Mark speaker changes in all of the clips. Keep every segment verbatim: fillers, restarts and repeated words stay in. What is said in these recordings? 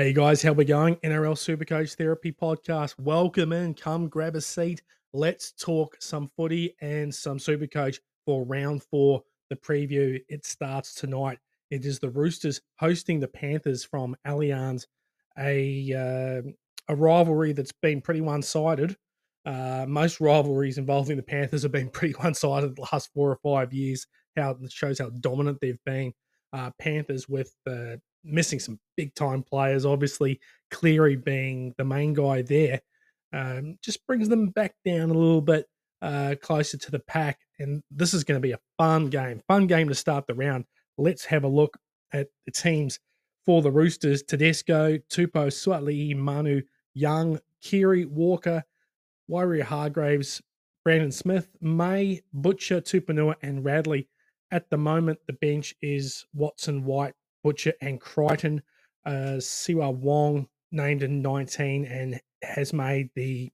Speaker 1: Hey guys, how we going? N R L Supercoach Therapy Podcast. Welcome in. Come grab a seat. Let's talk some footy and some Supercoach for round four. The preview, it starts tonight. It is the Roosters hosting the Panthers from Allianz, a uh, a rivalry that's been pretty one-sided. Uh, most rivalries involving the Panthers have been pretty one-sided the last four or five years. How it shows how dominant they've been. Uh, Panthers with uh, missing some big time players. Obviously, Cleary being the main guy there, um, just brings them back down a little bit uh, closer to the pack. And this is going to be a fun game, fun game to start the round. Let's have a look at the teams for the Roosters: Tedesco, Tupou, Suaalii, Manu, Young, Keary, Walker, Warrior Hargraves, Brandon Smith, May, Butcher, Tupanua, and Radley. At the moment, the bench is Watson, White, Butcher, and Crichton. Uh, Siwa Wong named in nineteen and has made the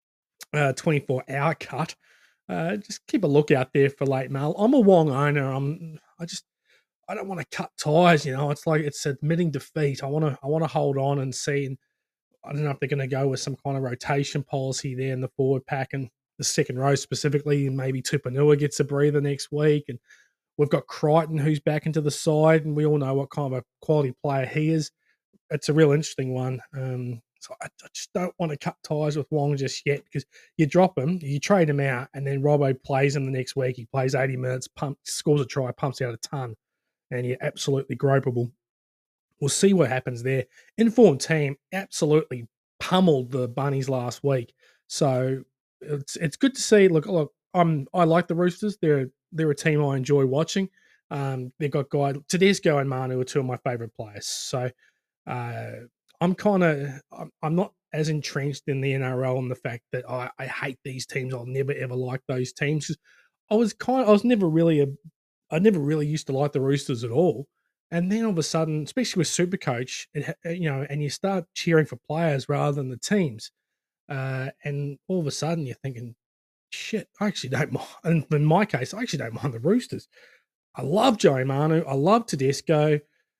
Speaker 1: uh, twenty-four hour cut. Uh, just keep a lookout there for late mail. I'm a Wong owner. I'm. I just. I don't want to cut ties. You know, it's like it's admitting defeat. I want to. I want to hold on and see. And I don't know if they're going to go with some kind of rotation policy there in the forward pack and the second row specifically, and maybe Tupanua gets a breather next week. And we've got Crichton who's back into the side, and we all know what kind of a quality player he is. It's a real interesting one. Um, so I, I just don't want to cut ties with Wong just yet because you drop him, you trade him out, and then Robbo plays him the next week. He plays eighty minutes, pump, scores a try, pumps out a ton, and you're absolutely gropeable. We'll see what happens there. Informed team absolutely pummeled the Bunnies last week, so it's it's good to see. Look, look, I'm I like the Roosters. They're they're a team I enjoy watching. Um, they've got guy Tedesco and Manu are two of my favorite players. So uh, I'm kind of I'm, I'm not as entrenched in the N R L and the fact that I, I hate these teams. I'll never ever like those teams. I was kind of, I was never really a I never really used to like the Roosters at all. And then all of a sudden, especially with Supercoach, it, ha- you know, and you start cheering for players rather than the teams. Uh, and all of a sudden, you're thinking, shit, I actually don't mind. And in my case, I actually don't mind the Roosters. I love Joey Manu. I love Tedesco.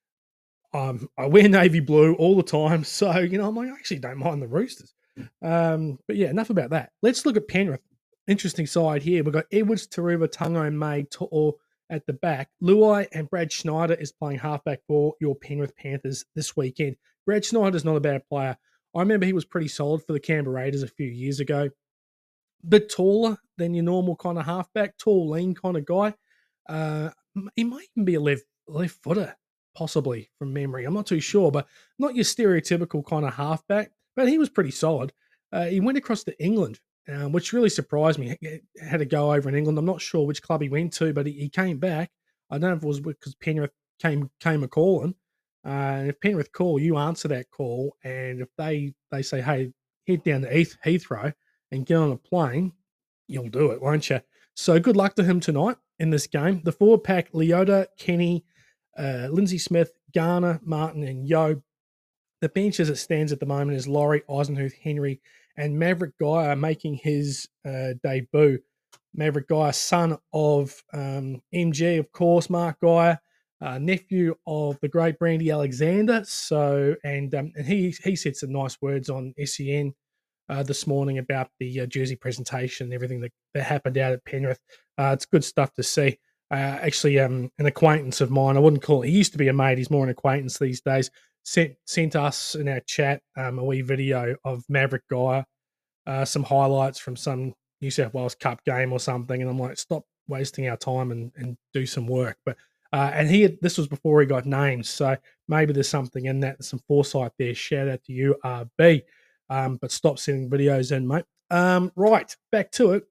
Speaker 1: Um, I wear navy blue all the time. So, you know, I'm like, I actually don't mind the Roosters. Um, but yeah, enough about that. Let's look at Penrith. Interesting side here. We've got Edwards, Taruva, Tungo, May, To'o at the back. Luai and Brad Schneider is playing halfback for your Penrith Panthers this weekend. Brad Schneider's not a bad player. I remember he was pretty solid for the Canberra Raiders a few years ago. Bit taller than your normal kind of halfback, tall, lean kind of guy. Uh, he might even be a left left footer, possibly from memory. I'm not too sure, but not your stereotypical kind of halfback. But he was pretty solid. Uh, he went across to England, um, which really surprised me. He had to go over in England. I'm not sure which club he went to, but he, he came back. I don't know if it was because Penrith came came a calling. Uh, and if Penrith call, you answer that call, and if they they say, "Hey, head down to Heath, Heathrow," and get on a plane, you'll do it, won't you? So good luck to him tonight in this game. The forward pack, Leota, Kenny, uh, Lindsay Smith, Garner, Martin, and Yo. The bench as it stands at the moment is Laurie, Eisenhuth, Henry, and Maverick Guy are making his uh, debut. Maverick Guy, son of um, M G, of course, Mark Guy, uh, nephew of the great Brandy Alexander. So, and um, and he he said some nice words on S E N uh, this morning about the uh, jersey presentation and everything that, that happened out at Penrith. Uh, it's good stuff to see. Uh, actually, um, an acquaintance of mine, I wouldn't call it, he used to be a mate, he's more an acquaintance these days, sent sent us in our chat um, a wee video of Maverick Guy, uh, some highlights from some New South Wales Cup game or something. And I'm like, stop wasting our time and, and do some work. But uh, and he had, this was before he got named. So maybe there's something in that, some foresight there. Shout out to you, R B. Um, but stop sending videos in, mate. Um, right, back to it.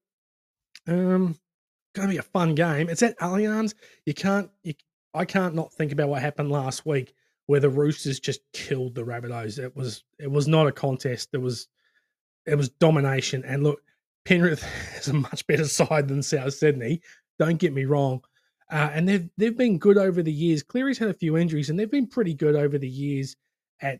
Speaker 1: Um, gonna be a fun game. It's at Allianz. You can't, you, I can't not think about what happened last week, where the Roosters just killed the Rabbitohs. It was, it was not a contest. It was, it was domination. And look, Penrith is a much better side than South Sydney. Don't get me wrong. Uh, and they've they've been good over the years. Cleary's had a few injuries, and they've been pretty good over the years at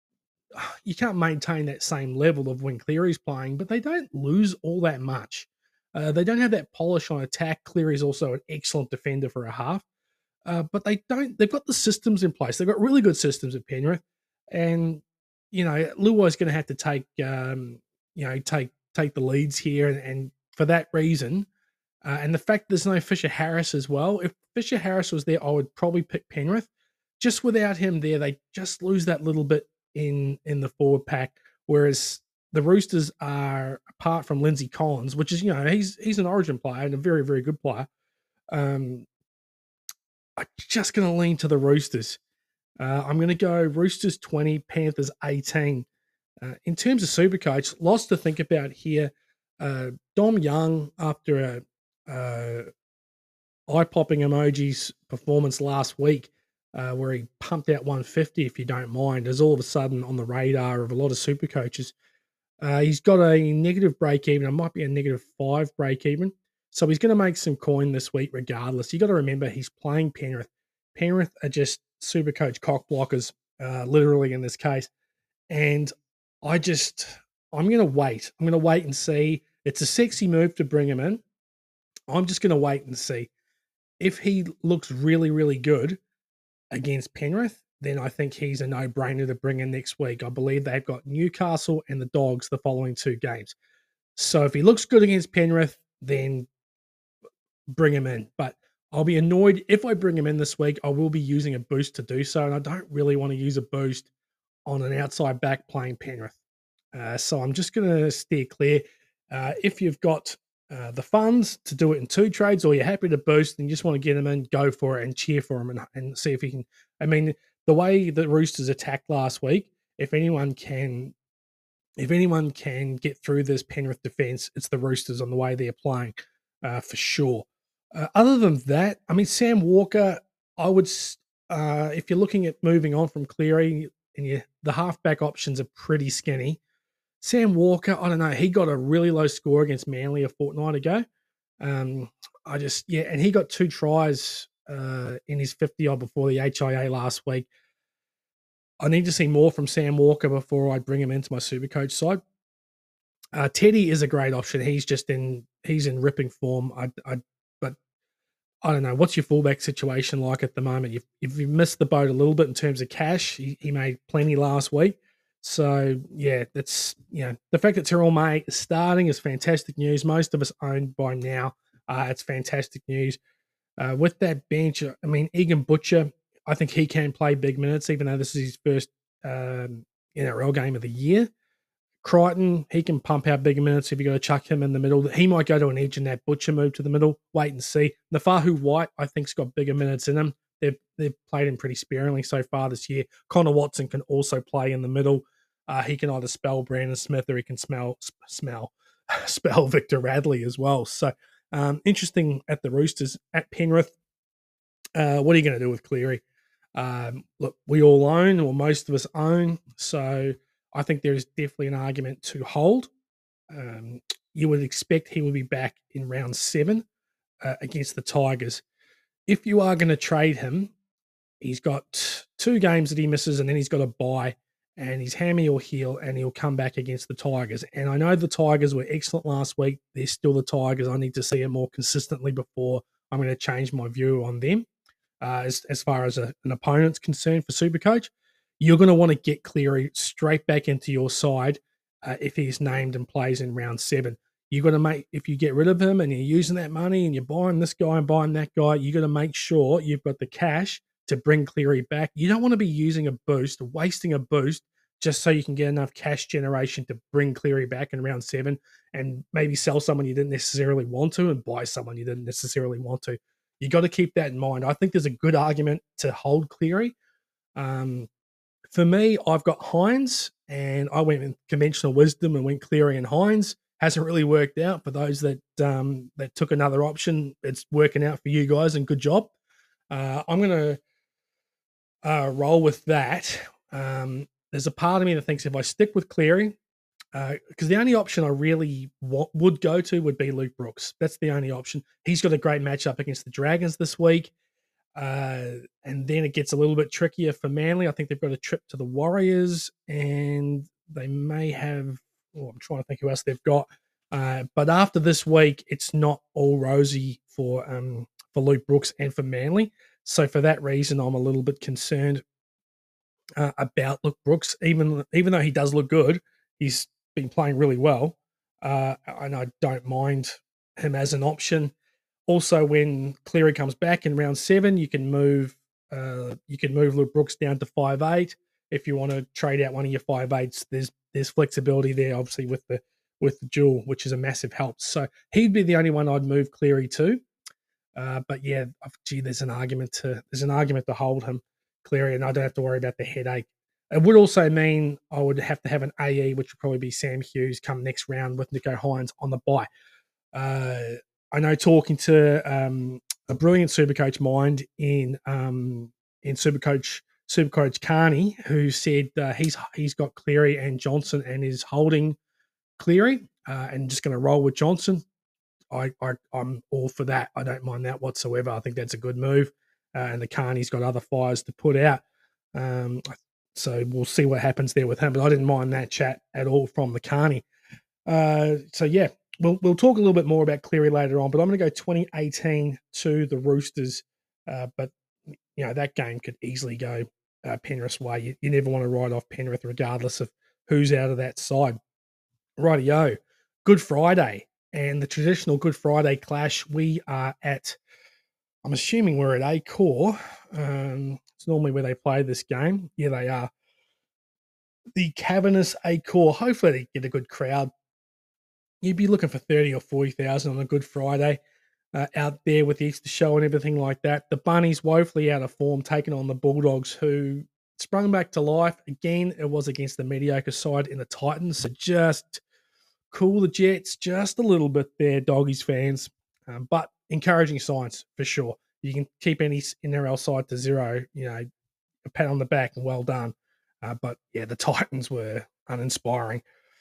Speaker 1: you can't maintain that same level of when Cleary's playing, but they don't lose all that much. Uh, they don't have that polish on attack. Cleary's also an excellent defender for a half, uh, but they don't. They've got the systems in place. They've got really good systems at Penrith, and you know, Luai's going to have to take, um, you know, take take the leads here, and, and for that reason, uh, and the fact there's no Fisher Harris as well. If Fisher Harris was there, I would probably pick Penrith. Just without him there, they just lose that little bit in in the forward pack. Whereas the Roosters are, apart from Lindsay Collins, which is, you know, he's he's an Origin player and a very very good player. Um, I'm just going to lean to the Roosters. Uh, I'm going to go Roosters twenty, Panthers eighteen. Uh, in terms of Supercoach, lots to think about here. Uh, Dom Young, after a uh, eye-popping emojis performance last week, uh, where he pumped out one fifty, if you don't mind, is all of a sudden on the radar of a lot of super coaches. Uh, he's got a negative break even. It might be a negative five break even. So he's going to make some coin this week regardless. You got to remember he's playing Penrith. Penrith are just super coach cock blockers, uh, literally in this case. And I just, I'm going to wait. I'm going to wait and see. It's a sexy move to bring him in. I'm just going to wait and see. If he looks really, really good against Penrith, then I think he's a no-brainer to bring in next week. I believe they've got Newcastle and the Dogs the following two games. So if he looks good against Penrith, then bring him in. But I'll be annoyed if I bring him in this week. I will be using a boost to do so, and I don't really want to use a boost on an outside back playing Penrith. Uh, so I'm just going to steer clear. Uh, if you've got uh, the funds to do it in two trades, or you're happy to boost and you just want to get him in, go for it and cheer for him, and, and see if he can. I mean, the way the Roosters attacked last week, if anyone can, if anyone can get through this Penrith defense, it's the Roosters on the way they're playing, uh, for sure. Uh, other than that, I mean, Sam Walker, I would, uh, if you're looking at moving on from Cleary, and you, the halfback options are pretty skinny. Sam Walker, I don't know. He got a really low score against Manly a fortnight ago. Um, I just, yeah, and he got two tries uh, in his fifty odd before the H I A last week. I need to see more from Sam Walker before I bring him into my Supercoach side. Uh, Teddy is a great option. He's just in, he's in ripping form. I, I, but I don't know. What's your fullback situation like at the moment? You've, you've missed the boat a little bit in terms of cash. He, he made plenty last week. So, yeah, that's, you know, the fact that Terrell May is starting is fantastic news. Most of us own by now. Uh, it's fantastic news. Uh, with that bench, I mean, Egan Butcher, I think he can play big minutes, even though this is his first um, N R L game of the year. Crichton, he can pump out bigger minutes if you got to chuck him in the middle. He might go to an edge and that Butcher move to the middle. Wait and see. Nafahu White, I think, has got bigger minutes in him. They've, they've played him pretty sparingly so far this year. Connor Watson can also play in the middle. Uh, he can either spell Brandon Smith or he can smell, smell, spell Victor Radley as well. So um, interesting at the Roosters. At Penrith, uh, what are you going to do with Cleary? Um, look, we all own, or most of us own. So I think there is definitely an argument to hold. Um, you would expect he will be back in round seven uh, against the Tigers. If you are going to trade him, he's got two games that he misses, and then he's got a bye, and his hammy will heal, and he'll come back against the Tigers. And I know the Tigers were excellent last week. They're still the Tigers. I need to see it more consistently before I'm going to change my view on them. Uh, as, as far as a, an opponent's concerned for Supercoach, you're going to want to get Cleary straight back into your side uh, if he's named and plays in round seven. You're going to make, if you get rid of him and you're using that money and you're buying this guy and buying that guy, you're going to make sure you've got the cash to bring Cleary back. You don't want to be using a boost, wasting a boost just so you can get enough cash generation to bring Cleary back in round seven and maybe sell someone you didn't necessarily want to and buy someone you didn't necessarily want to. You got to keep that in mind. I think there's a good argument to hold Cleary. Um, for me, I've got Hines, and I went with conventional wisdom and went Cleary and Hines. Hasn't really worked out for those that um, that took another option. It's working out for you guys, and good job. Uh, I'm going to uh, roll with that. Um, there's a part of me that thinks if I stick with Cleary, because uh, the only option I really w- would go to would be Luke Brooks. That's the only option. He's got a great matchup against the Dragons this week. Uh, and then it gets a little bit trickier for Manly. I think they've got a trip to the Warriors, and they may have, oh, I'm trying to think who else they've got. Uh, but after this week, it's not all rosy for um, for Luke Brooks and for Manly. So for that reason, I'm a little bit concerned uh, about Luke Brooks. Even even though he does look good, he's been playing really well, uh, and I don't mind him as an option. Also, when Cleary comes back in round seven, you can move uh, you can move Luke Brooks down to five eight. If you want to trade out one of your five eights, there's there's flexibility there, obviously with the with the duel, which is a massive help. So he'd be the only one I'd move Cleary to. Uh, but yeah, gee, there's an argument to there's an argument to hold him, Cleary, and I don't have to worry about the headache. It would also mean I would have to have an A E, which would probably be Sam Hughes, come next round with Nico Hines on the bye. Uh, I know talking to um, a brilliant Supercoach mind in um, in Supercoach Supercoach Carney, who said uh, he's he's got Cleary and Johnson and is holding Cleary uh, and just going to roll with Johnson. I, I I'm all for that. I don't mind that whatsoever. I think that's a good move. Uh, and the Carney's got other fires to put out. Um, so we'll see what happens there with him. But I didn't mind that chat at all from the Carney. Uh, so yeah, we'll we'll talk a little bit more about Cleary later on. But I'm going to go twenty eighteen to the Roosters. Uh, but you know that game could easily go uh, Penrith's way. You, you never want to write off Penrith, regardless of who's out of that side. Rightio. Good Friday. And the traditional Good Friday clash, we are at, I'm assuming we're at Accor. Um, it's normally where they play this game. Yeah, they are. The Cavernous Accor. Hopefully they get a good crowd. You'd be looking for thirty or forty thousand on a Good Friday uh, out there with the Easter show and everything like that. The Bunnies woefully out of form, taking on the Bulldogs, who sprung back to life. Again, it was against the mediocre side in the Titans. So just cool the Jets just a little bit there, Doggies fans. Um, but encouraging signs for sure. You can keep any N R L side to zero, you know, a pat on the back and well done. Uh, but yeah, the Titans were uninspiring.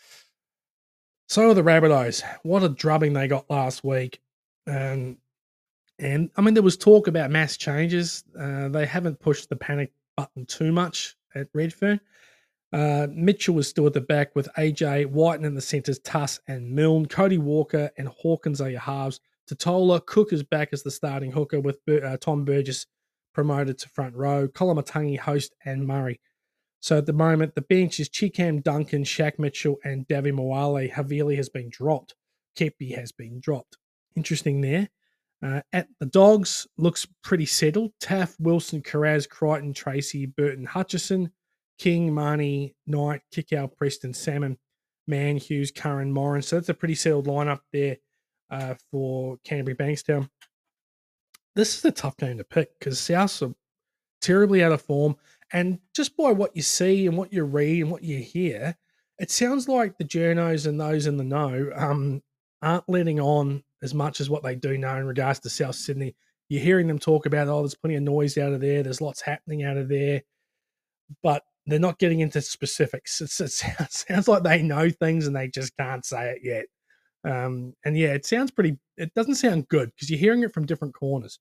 Speaker 1: So are the Rabbitohs. What a drubbing they got last week. Um, and I mean, there was talk about mass changes. Uh, they haven't pushed the panic button too much at Redfern. Uh, Mitchell was still at the back with A J, Whiten in the centres, Tuss and Milne. Cody Walker and Hawkins are your halves. Totola, Cook is back as the starting hooker with uh, Tom Burgess promoted to front row. Koloamatangi, Host and Murray. So at the moment, the bench is Chikam, Duncan, Shaq Mitchell and Davi Moale. Havili has been dropped. Kepi has been dropped. Interesting there. Uh, at the Dogs, looks pretty settled. Taff, Wilson, Carraz, Crichton, Tracy, Burton, Hutchison, King, Marnie, Knight, Kickout, Preston, Salmon, Mann, Hughes, Curran, Moran. So that's a pretty settled lineup there uh, for Canterbury Bankstown. This is a tough game to pick because South are terribly out of form. And just by what you see and what you read and what you hear, it sounds like the journos and those in the know um, aren't letting on as much as what they do know in regards to South Sydney. You're hearing them talk about, oh, there's plenty of noise out of there. There's lots happening out of there. But they're not getting into specifics. It's, it sounds like they know things and they just can't say it yet. Um, and yeah, it sounds pretty, it doesn't sound good because you're hearing it from different corners.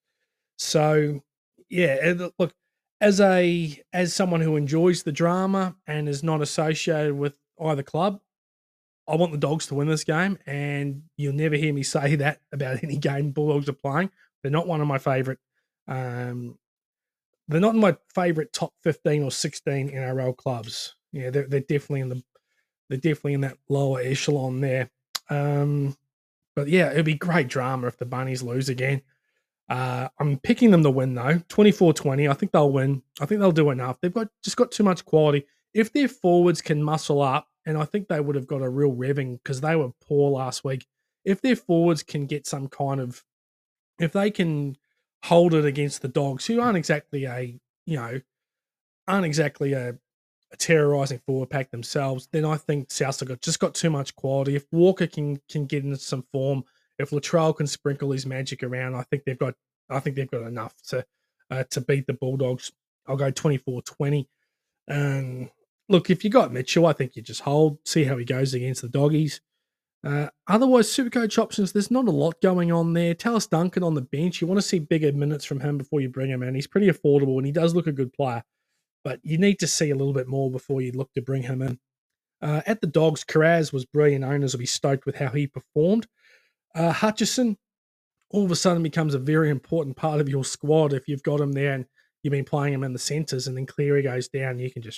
Speaker 1: So yeah, it, look, as a as someone who enjoys the drama and is not associated with either club, I want the Dogs to win this game, and you'll never hear me say that about any game Bulldogs are playing. They're not one of my favourite. Um, they're not in my favourite top fifteen or sixteen N R L clubs. Yeah, they're, they're definitely in the they're definitely in that lower echelon there. Um, but yeah, it'd be great drama if the Bunnies lose again. Uh, I'm picking them to win though, twenty-four twenty. I think they'll win. I think they'll do enough. They've got just got too much quality. If their forwards can muscle up, and I think they would have got a real revving because they were poor last week. If their forwards can get some kind of, if they can hold it against the Dogs, who aren't exactly a, you know, aren't exactly a, a terrorising forward pack themselves, then I think South have got just got too much quality. If Walker can can get into some form, if Latrell can sprinkle his magic around, I think they've got I think they've got enough to uh, to beat the Bulldogs. I'll go twenty-four twenty. Um, look, if you got Mitchell, I think you just hold, see how he goes against the Doggies. Uh, otherwise, Supercoach options, there's not a lot going on there. Tallis Duncan on the bench, you want to see bigger minutes from him before you bring him in. He's pretty affordable and he does look a good player, but you need to see a little bit more before you look to bring him in. Uh, at the Dogs, Carraz was brilliant. Owners will be stoked with how he performed. Uh, Hutchison all of a sudden becomes a very important part of your squad if you've got him there and you've been playing him in the centres, and then Cleary goes down, you can just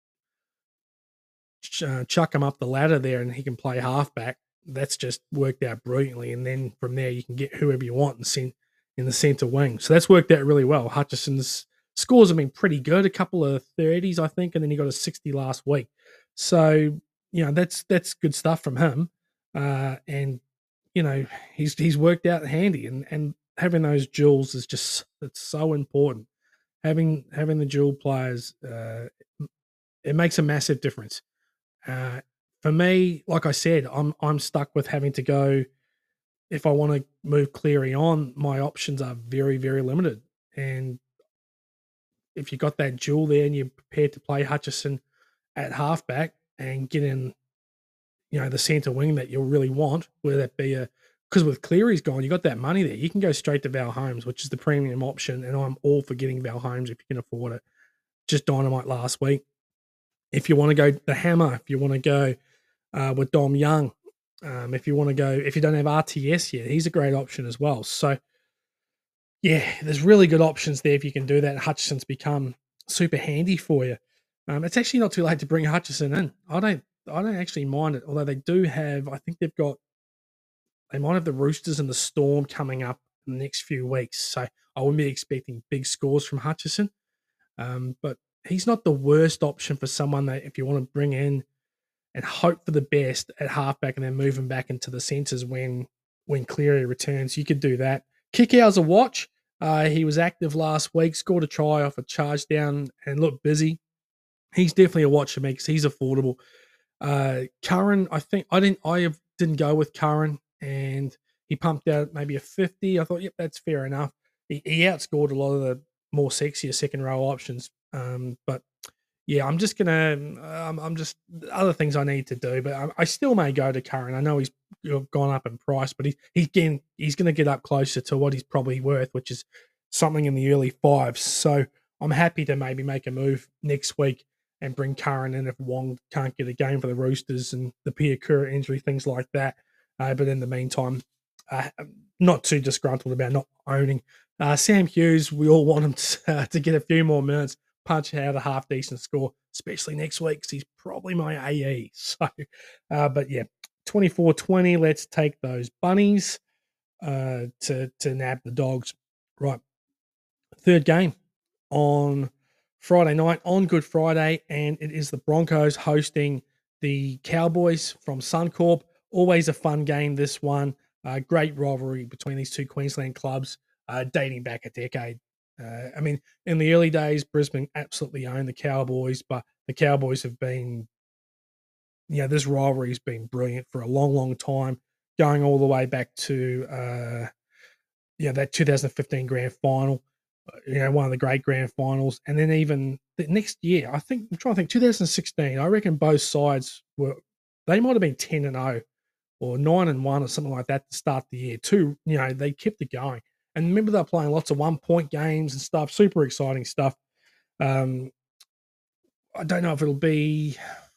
Speaker 1: ch- uh, chuck him up the ladder there, and he can play halfback. That's just worked out brilliantly, and then from there you can get whoever you want in, cent- in the centre wing. So that's worked out really well. Hutchison's scores have been pretty good, a couple of thirties, I think, and then he got a sixty last week. So you know that's that's good stuff from him, uh, and you know he's he's worked out handy, and and having those duels is just it's so important. Having having the dual players, uh, it makes a massive difference. Uh, for me, like I said, I'm I'm stuck with having to go. If I want to move Cleary on, my options are very very limited. And if you got that duel there and you're prepared to play Hutchison at halfback and get in, you know, the centre wing that you'll really want, whether that be a because with Cleary's gone, you got that money there. You can go straight to Val Holmes, which is the premium option, and I'm all for getting Val Holmes if you can afford it. Just dynamite last week. If you want to go the hammer, if you want to go uh, with Dom Young, um, if you want to go, if you don't have R T S yet, he's a great option as well. So yeah, there's really good options there if you can do that. Hutchison's become super handy for you. Um, it's actually not too late to bring Hutchison in. I don't, I don't actually mind it. Although they do have, I think they've got, they might have the Roosters and the Storm coming up in the next few weeks. So I wouldn't be expecting big scores from Hutchison. Um, but he's not the worst option for someone that if you want to bring in and hope for the best at halfback and then move him back into the centres when when Cleary returns. You could do that. Kick hours a watch. Uh, he was active last week, scored a try off a charge down and looked busy. He's definitely a watch for me because he's affordable. Uh, Curran, I think I didn't I have, didn't go with Curran, and he pumped out maybe a fifty. I thought, yep, that's fair enough. He, he outscored a lot of the more sexier second row options. Um, but yeah, I'm just gonna. Um, I'm just other things I need to do, but I, I still may go to Curran. I know he's gone up in price, but he, he's getting he's going to get up closer to what he's probably worth, which is something in the early fives. So I'm happy to maybe make a move next week and bring Curran in if Wong can't get a game for the Roosters and the Piakura injury, things like that. Uh, but in the meantime, uh, I'm not too disgruntled about not owning uh, Sam Hughes. We all want him to, uh, to get a few more minutes, punch out a half decent score, especially next week because he's probably my A E. So, uh, but yeah, twenty-four twenty. Let's take those bunnies uh, to to nab the dogs. Right, third game on Friday night on Good Friday, and it is the Broncos hosting the Cowboys from Suncorp. Always a fun game, this one. Uh, great rivalry between these two Queensland clubs, uh, dating back a decade. Uh, I mean, in the early days, Brisbane absolutely owned the Cowboys, but the Cowboys have been, you know, this rivalry has been brilliant for a long, long time, going all the way back to, uh, yeah, that two thousand fifteen grand final, uh, you know, one of the great grand finals. And then even the next year, I think, I'm trying to think, two thousand sixteen, I reckon both sides were, they might have been ten and oh or nine and one or something like that to start the year. Two, you know, they kept it going. And remember, they're playing lots of one point games and stuff, super exciting stuff. Um, I don't know if it'll be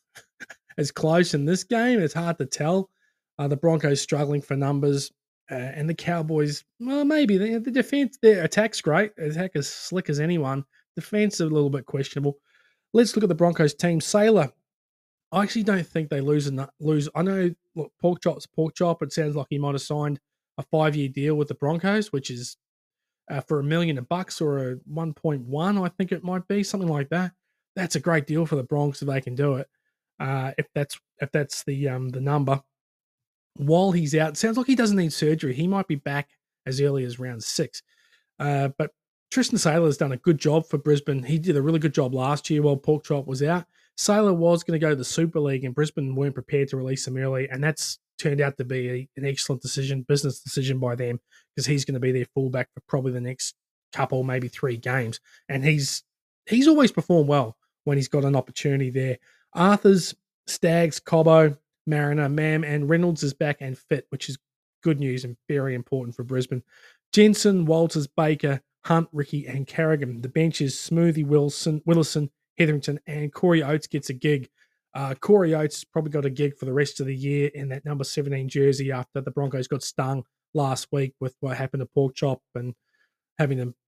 Speaker 1: as close in this game. It's hard to tell. Uh, the Broncos struggling for numbers, uh, and the Cowboys, well, maybe the, the defense, their attack's great. Attack is slick as anyone. Defense a little bit questionable. Let's look at the Broncos team. Sailor, I actually don't think they lose enough. Lose. I know. Look, pork chop's pork chop. It sounds like he might have signed a five-year deal with the Broncos, which is uh, for a million bucks or a one point one. I think it might be something like that. That's a great deal for the Broncos if they can do it. Uh, if that's if that's the um, the number. While he's out, sounds like he doesn't need surgery. He might be back as early as round six. Uh, but Tristan Sailor has done a good job for Brisbane. He did a really good job last year while Porkchop was out. Sailor was going to go to the Super League, and Brisbane weren't prepared to release him early, and that's turned out to be a, an excellent decision, business decision by them, because he's going to be their fullback for probably the next couple, maybe three games. And he's he's always performed well when he's got an opportunity there. Arthur's, Stags, Cobbo, Mariner, Mam, and Reynolds is back and fit, which is good news and very important for Brisbane. Jensen, Walters, Baker, Hunt, Ricky, and Carrigan. The bench is Smoothie, Wilson, Willison, Hetherington, and Corey Oates gets a gig. Uh, Corey Oates probably got a gig for the rest of the year in that number seventeen jersey after the Broncos got stung last week with what happened to Pork Chop and having them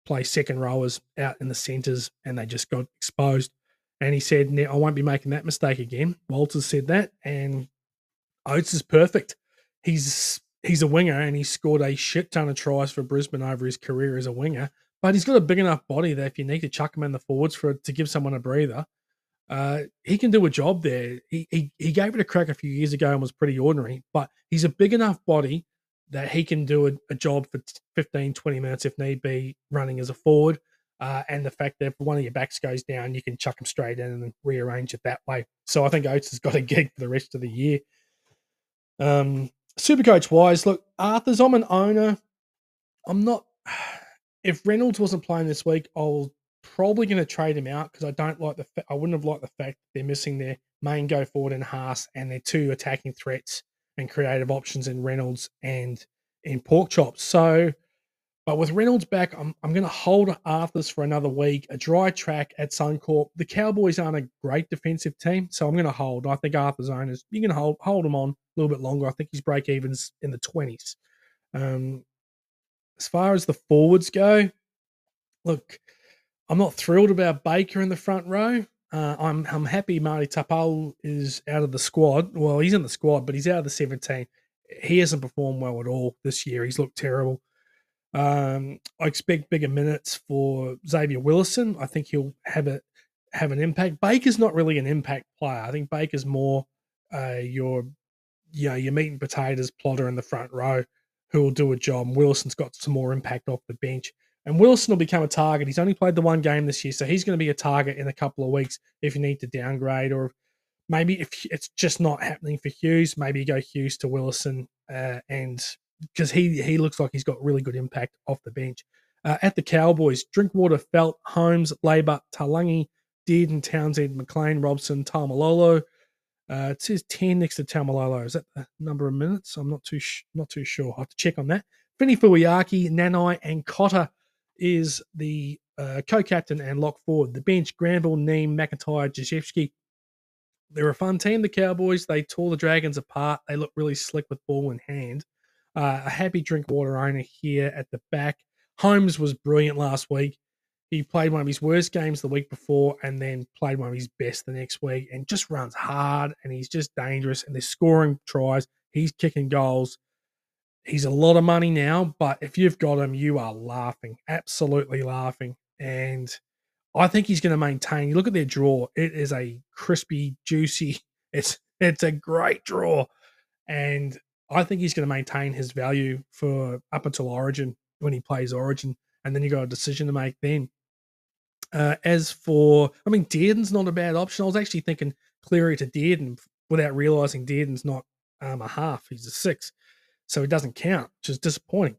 Speaker 1: play second rowers out in the centres, and they just got exposed. And he said, "Now I won't be making that mistake again." Walters said that, and Oates is perfect. He's he's a winger, and he's scored a shit ton of tries for Brisbane over his career as a winger. But he's got a big enough body that if you need to chuck him in the forwards for to give someone a breather, uh, he can do a job there. He, he he gave it a crack a few years ago and was pretty ordinary, but he's a big enough body that he can do a, a job for fifteen, twenty minutes if need be, running as a forward. Uh, and the fact that if one of your backs goes down, you can chuck him straight in and rearrange it that way. So I think Oates has got a gig for the rest of the year. Um, Supercoach wise, look, Arthur's, I'm an owner. I'm not. If Reynolds wasn't playing this week, I'll probably going to trade him out because I don't like the. Fa- I wouldn't have liked the fact that they're missing their main go forward in Haas and their two attacking threats and creative options in Reynolds and in Porkchop. So, but with Reynolds back, I'm I'm going to hold Arthur's for another week. A dry track at Suncorp. The Cowboys aren't a great defensive team, so I'm going to hold. I think Arthur's owners, you can hold hold him on a little bit longer. I think his break evens in the twenties. Um, as far as the forwards go, look, I'm not thrilled about Baker in the front row. Uh, I'm I'm happy Marty Tapal is out of the squad. Well, he's in the squad, but he's out of the seventeen. He hasn't performed well at all this year. He's looked terrible. Um, I expect bigger minutes for Xavier Willison. I think he'll have a have an impact. Baker's not really an impact player. I think Baker's more uh, your you know your meat and potatoes plotter in the front row who will do a job. And Wilson's got some more impact off the bench. And Wilson will become a target. He's only played the one game this year, so he's going to be a target in a couple of weeks if you need to downgrade, or maybe if it's just not happening for Hughes, maybe you go Hughes to Willison, uh, and because he he looks like he's got really good impact off the bench. Uh, at the Cowboys, Drinkwater, Felt, Holmes, Labour, Talangi, Dearden, Townsend, McLean, Robson, Tamalolo. Uh, it says ten next to Tamalolo. Is that the number of minutes? I'm not too sh- not too sure. I have to check on that. Finny Fuiaki, Nanai, and Cotter is the uh, co-captain and lock forward. The bench: Granville, Neem, McIntyre, Jaszewski. They're a fun team, the Cowboys. They tore the Dragons apart. They look really slick with ball in hand. Uh, a happy Drinkwater owner here at the back. Holmes was brilliant last week. He played one of his worst games the week before and then played one of his best the next week and just runs hard and he's just dangerous and they're scoring tries. He's kicking goals. He's a lot of money now, but if you've got him, you are laughing, absolutely laughing. And I think he's going to maintain. You look at their draw; it is a crispy, juicy. It's it's a great draw, and I think he's going to maintain his value for up until Origin when he plays Origin, and then you got a decision to make then. Uh, as for, I mean, Dearden's not a bad option. I was actually thinking Cleary to Dearden without realizing Dearden's not um, a half; he's a six, so he doesn't count, which is disappointing.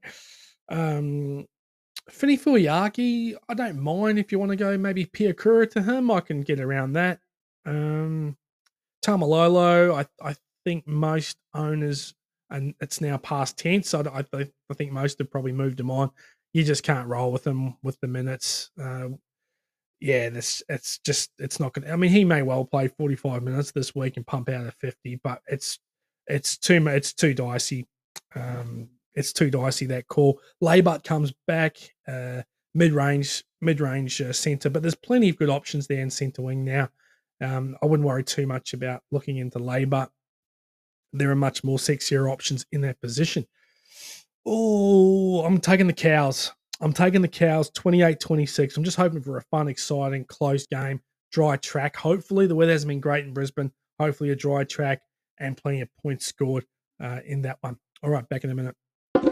Speaker 1: Um, Finny Fuiaki, I don't mind if you want to go maybe Piakura to him. I can get around that. Um, Tamalolo, I, I think most owners, and it's now past tense, so I, I, I think most have probably moved him on. You just can't roll with him with the minutes. Uh, yeah, this it's just it's not going. I mean, he may well play forty-five minutes this week and pump out a fifty, but it's it's too much. It's too dicey. Um, it's too dicey that call. Laybutt comes back, uh, mid range, mid range uh, centre, but there's plenty of good options there in centre wing now. Um, I wouldn't worry too much about looking into Laybutt. There are much more sexier options in that position. Oh, I'm taking the Cows. I'm taking the Cows twenty-eight twenty-six. I'm just hoping for a fun, exciting, close game, dry track. Hopefully, the weather hasn't been great in Brisbane. Hopefully, a dry track and plenty of points scored uh, in that one. All right, back in a minute.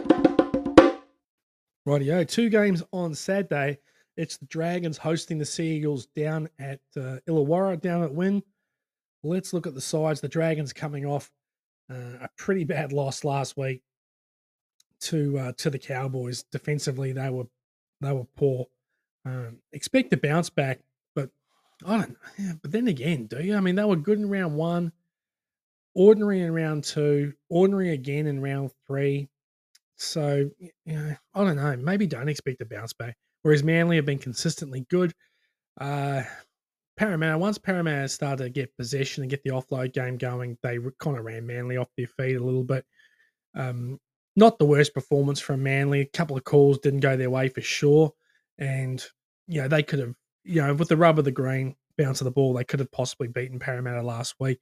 Speaker 1: Rightio, two games on Saturday. It's the Dragons hosting the Sea Eagles down at uh, Illawarra, down at Wynn. Let's look at the sides. The Dragons coming off uh, a pretty bad loss last week to uh, to the Cowboys. Defensively, they were they were poor. Um, expect to bounce back, but I don't know. Yeah, but then again, do you? I mean, they were good in round one, ordinary in round two, ordinary again in round three. So, you know, I don't know. Maybe don't expect a bounce back. Whereas Manly have been consistently good. Uh, Parramatta, once Parramatta started to get possession and get the offload game going, they kind of ran Manly off their feet a little bit. Um, not the worst performance from Manly. A couple of calls didn't go their way for sure. And, you know, they could have, you know, with the rub of the green bounce of the ball, they could have possibly beaten Parramatta last week.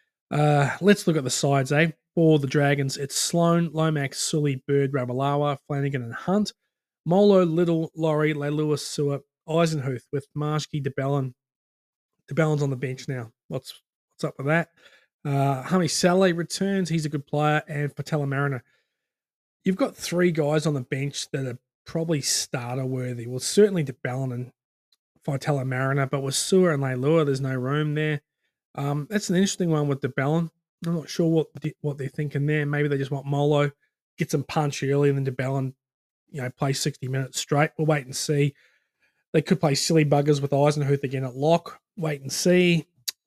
Speaker 1: Uh, let's look at the sides, eh? For the Dragons, it's Sloan, Lomax, Sully, Bird, Ravalawa, Flanagan, and Hunt. Molo, Little, Laurie, Leilua, Sewer, Eisenhuth with Marshke, DeBellin. DeBellin's on the bench now. What's what's up with that? Uh, Hummy Saleh returns. He's a good player. And Fatella Mariner. You've got three guys on the bench that are probably starter worthy. Well, certainly DeBellin and Fatella Mariner, but with Sewer and Leilua, there's no room there. Um, that's an interesting one with DeBellin. I'm not sure what the, what they're thinking there. Maybe they just want Molo, get some punch early, and then DeBellin, you know, play sixty minutes straight. We'll wait and see. They could play silly buggers with Eisenhuth again at lock. Wait and see.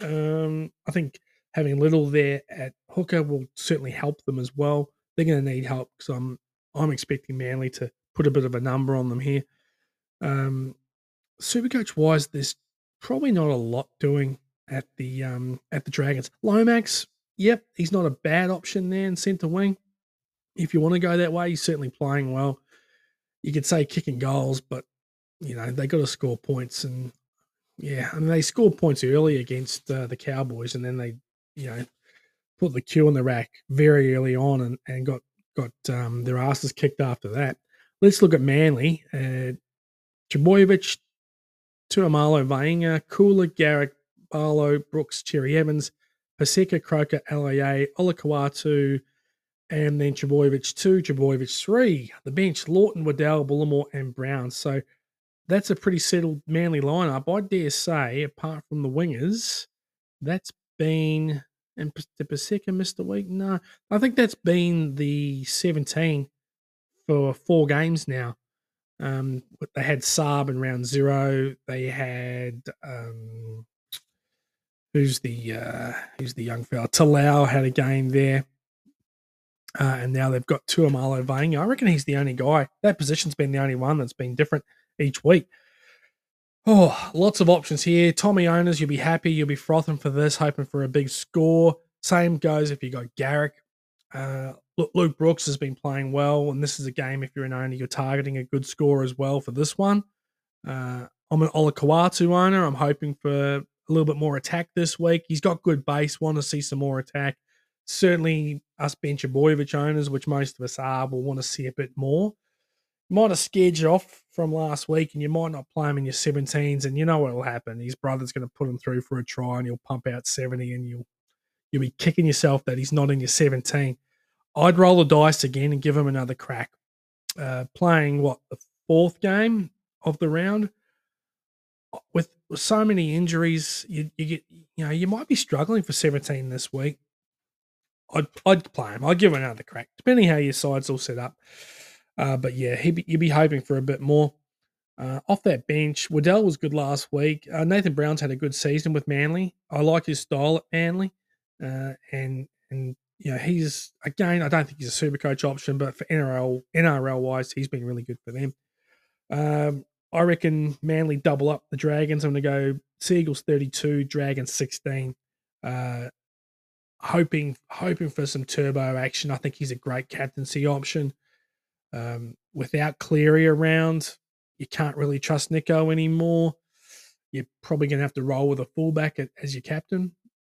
Speaker 1: Um, I think having Little there at hooker will certainly help them as well. They're going to need help because I'm I'm expecting Manly to put a bit of a number on them here. Um, Supercoach wise, there's probably not a lot doing at the um, at the Dragons. Lomax, yep, he's not a bad option there in centre wing. If you want to go that way, he's certainly playing well. You could say kicking goals, but you know they got to score points, and yeah, I mean they scored points early against uh, the Cowboys, and then they, you know, put the Q in the rack very early on, and, and got got um, their asses kicked after that. Let's look at Manly. Uh, Trbojevic, Tuamalo, Vainga, Cooler, Garrick, Barlow, Brooks, Cherry Evans, Paseka, Croker, L A A, Olakawatu, and then Trbojevic two, Trbojevic three. The bench, Lawton, Waddell, Bullimore, and Brown. So that's a pretty settled Manly lineup. I dare say, apart from the wingers, that's been, and did Paseka miss the week? No. I think that's been the seventeen for four games now. Um, but they had Saab in round zero. They had um, who's the uh, who's the young fella? Talau had a game there, uh, and now they've got Tuamalo Vainga. I reckon he's the only guy. That position's been the only one that's been different each week. Oh, lots of options here. Tommy owners, you'll be happy. You'll be frothing for this, hoping for a big score. Same goes if you got Garrick. Uh, Luke Brooks has been playing well, and this is a game, if you're an owner, you're targeting a good score as well for this one. Uh, I'm an Olakawatu owner. I'm hoping for a little bit more attack this week. He's got good base, want to see some more attack. Certainly, us Bencher Boyovich owners, which most of us are, will want to see a bit more. You might have scared you off from last week, and you might not play him in your seventeens, and you know what will happen. His brother's going to put him through for a try, and he'll pump out seventy, and you'll you'll be kicking yourself that he's not in your seventeen. I'd roll the dice again and give him another crack. Uh, playing, what, the fourth game of the round? With, with so many injuries, you, you get, you know, you might be struggling for seventeen this week. I'd, I'd play him. I'd give him another crack, depending how your side's all set up. Uh, but yeah, he'd be, you'd be hoping for a bit more. Uh, off that bench, Waddell was good last week. Uh, Nathan Brown's had a good season with Manly. I like his style at Manly. Uh, and, and, you know, he's, again, I don't think he's a super coach option, but for N R L, N R L wise, he's been really good for them. Um, I reckon Manly double up the Dragons. I'm going to go Seagulls thirty-two, Dragons sixteen. Uh, hoping, hoping for some turbo action. I think he's a great captaincy option. Um, without Cleary around, you can't really trust Nico anymore. You're probably going to have to roll with a fullback as your captain.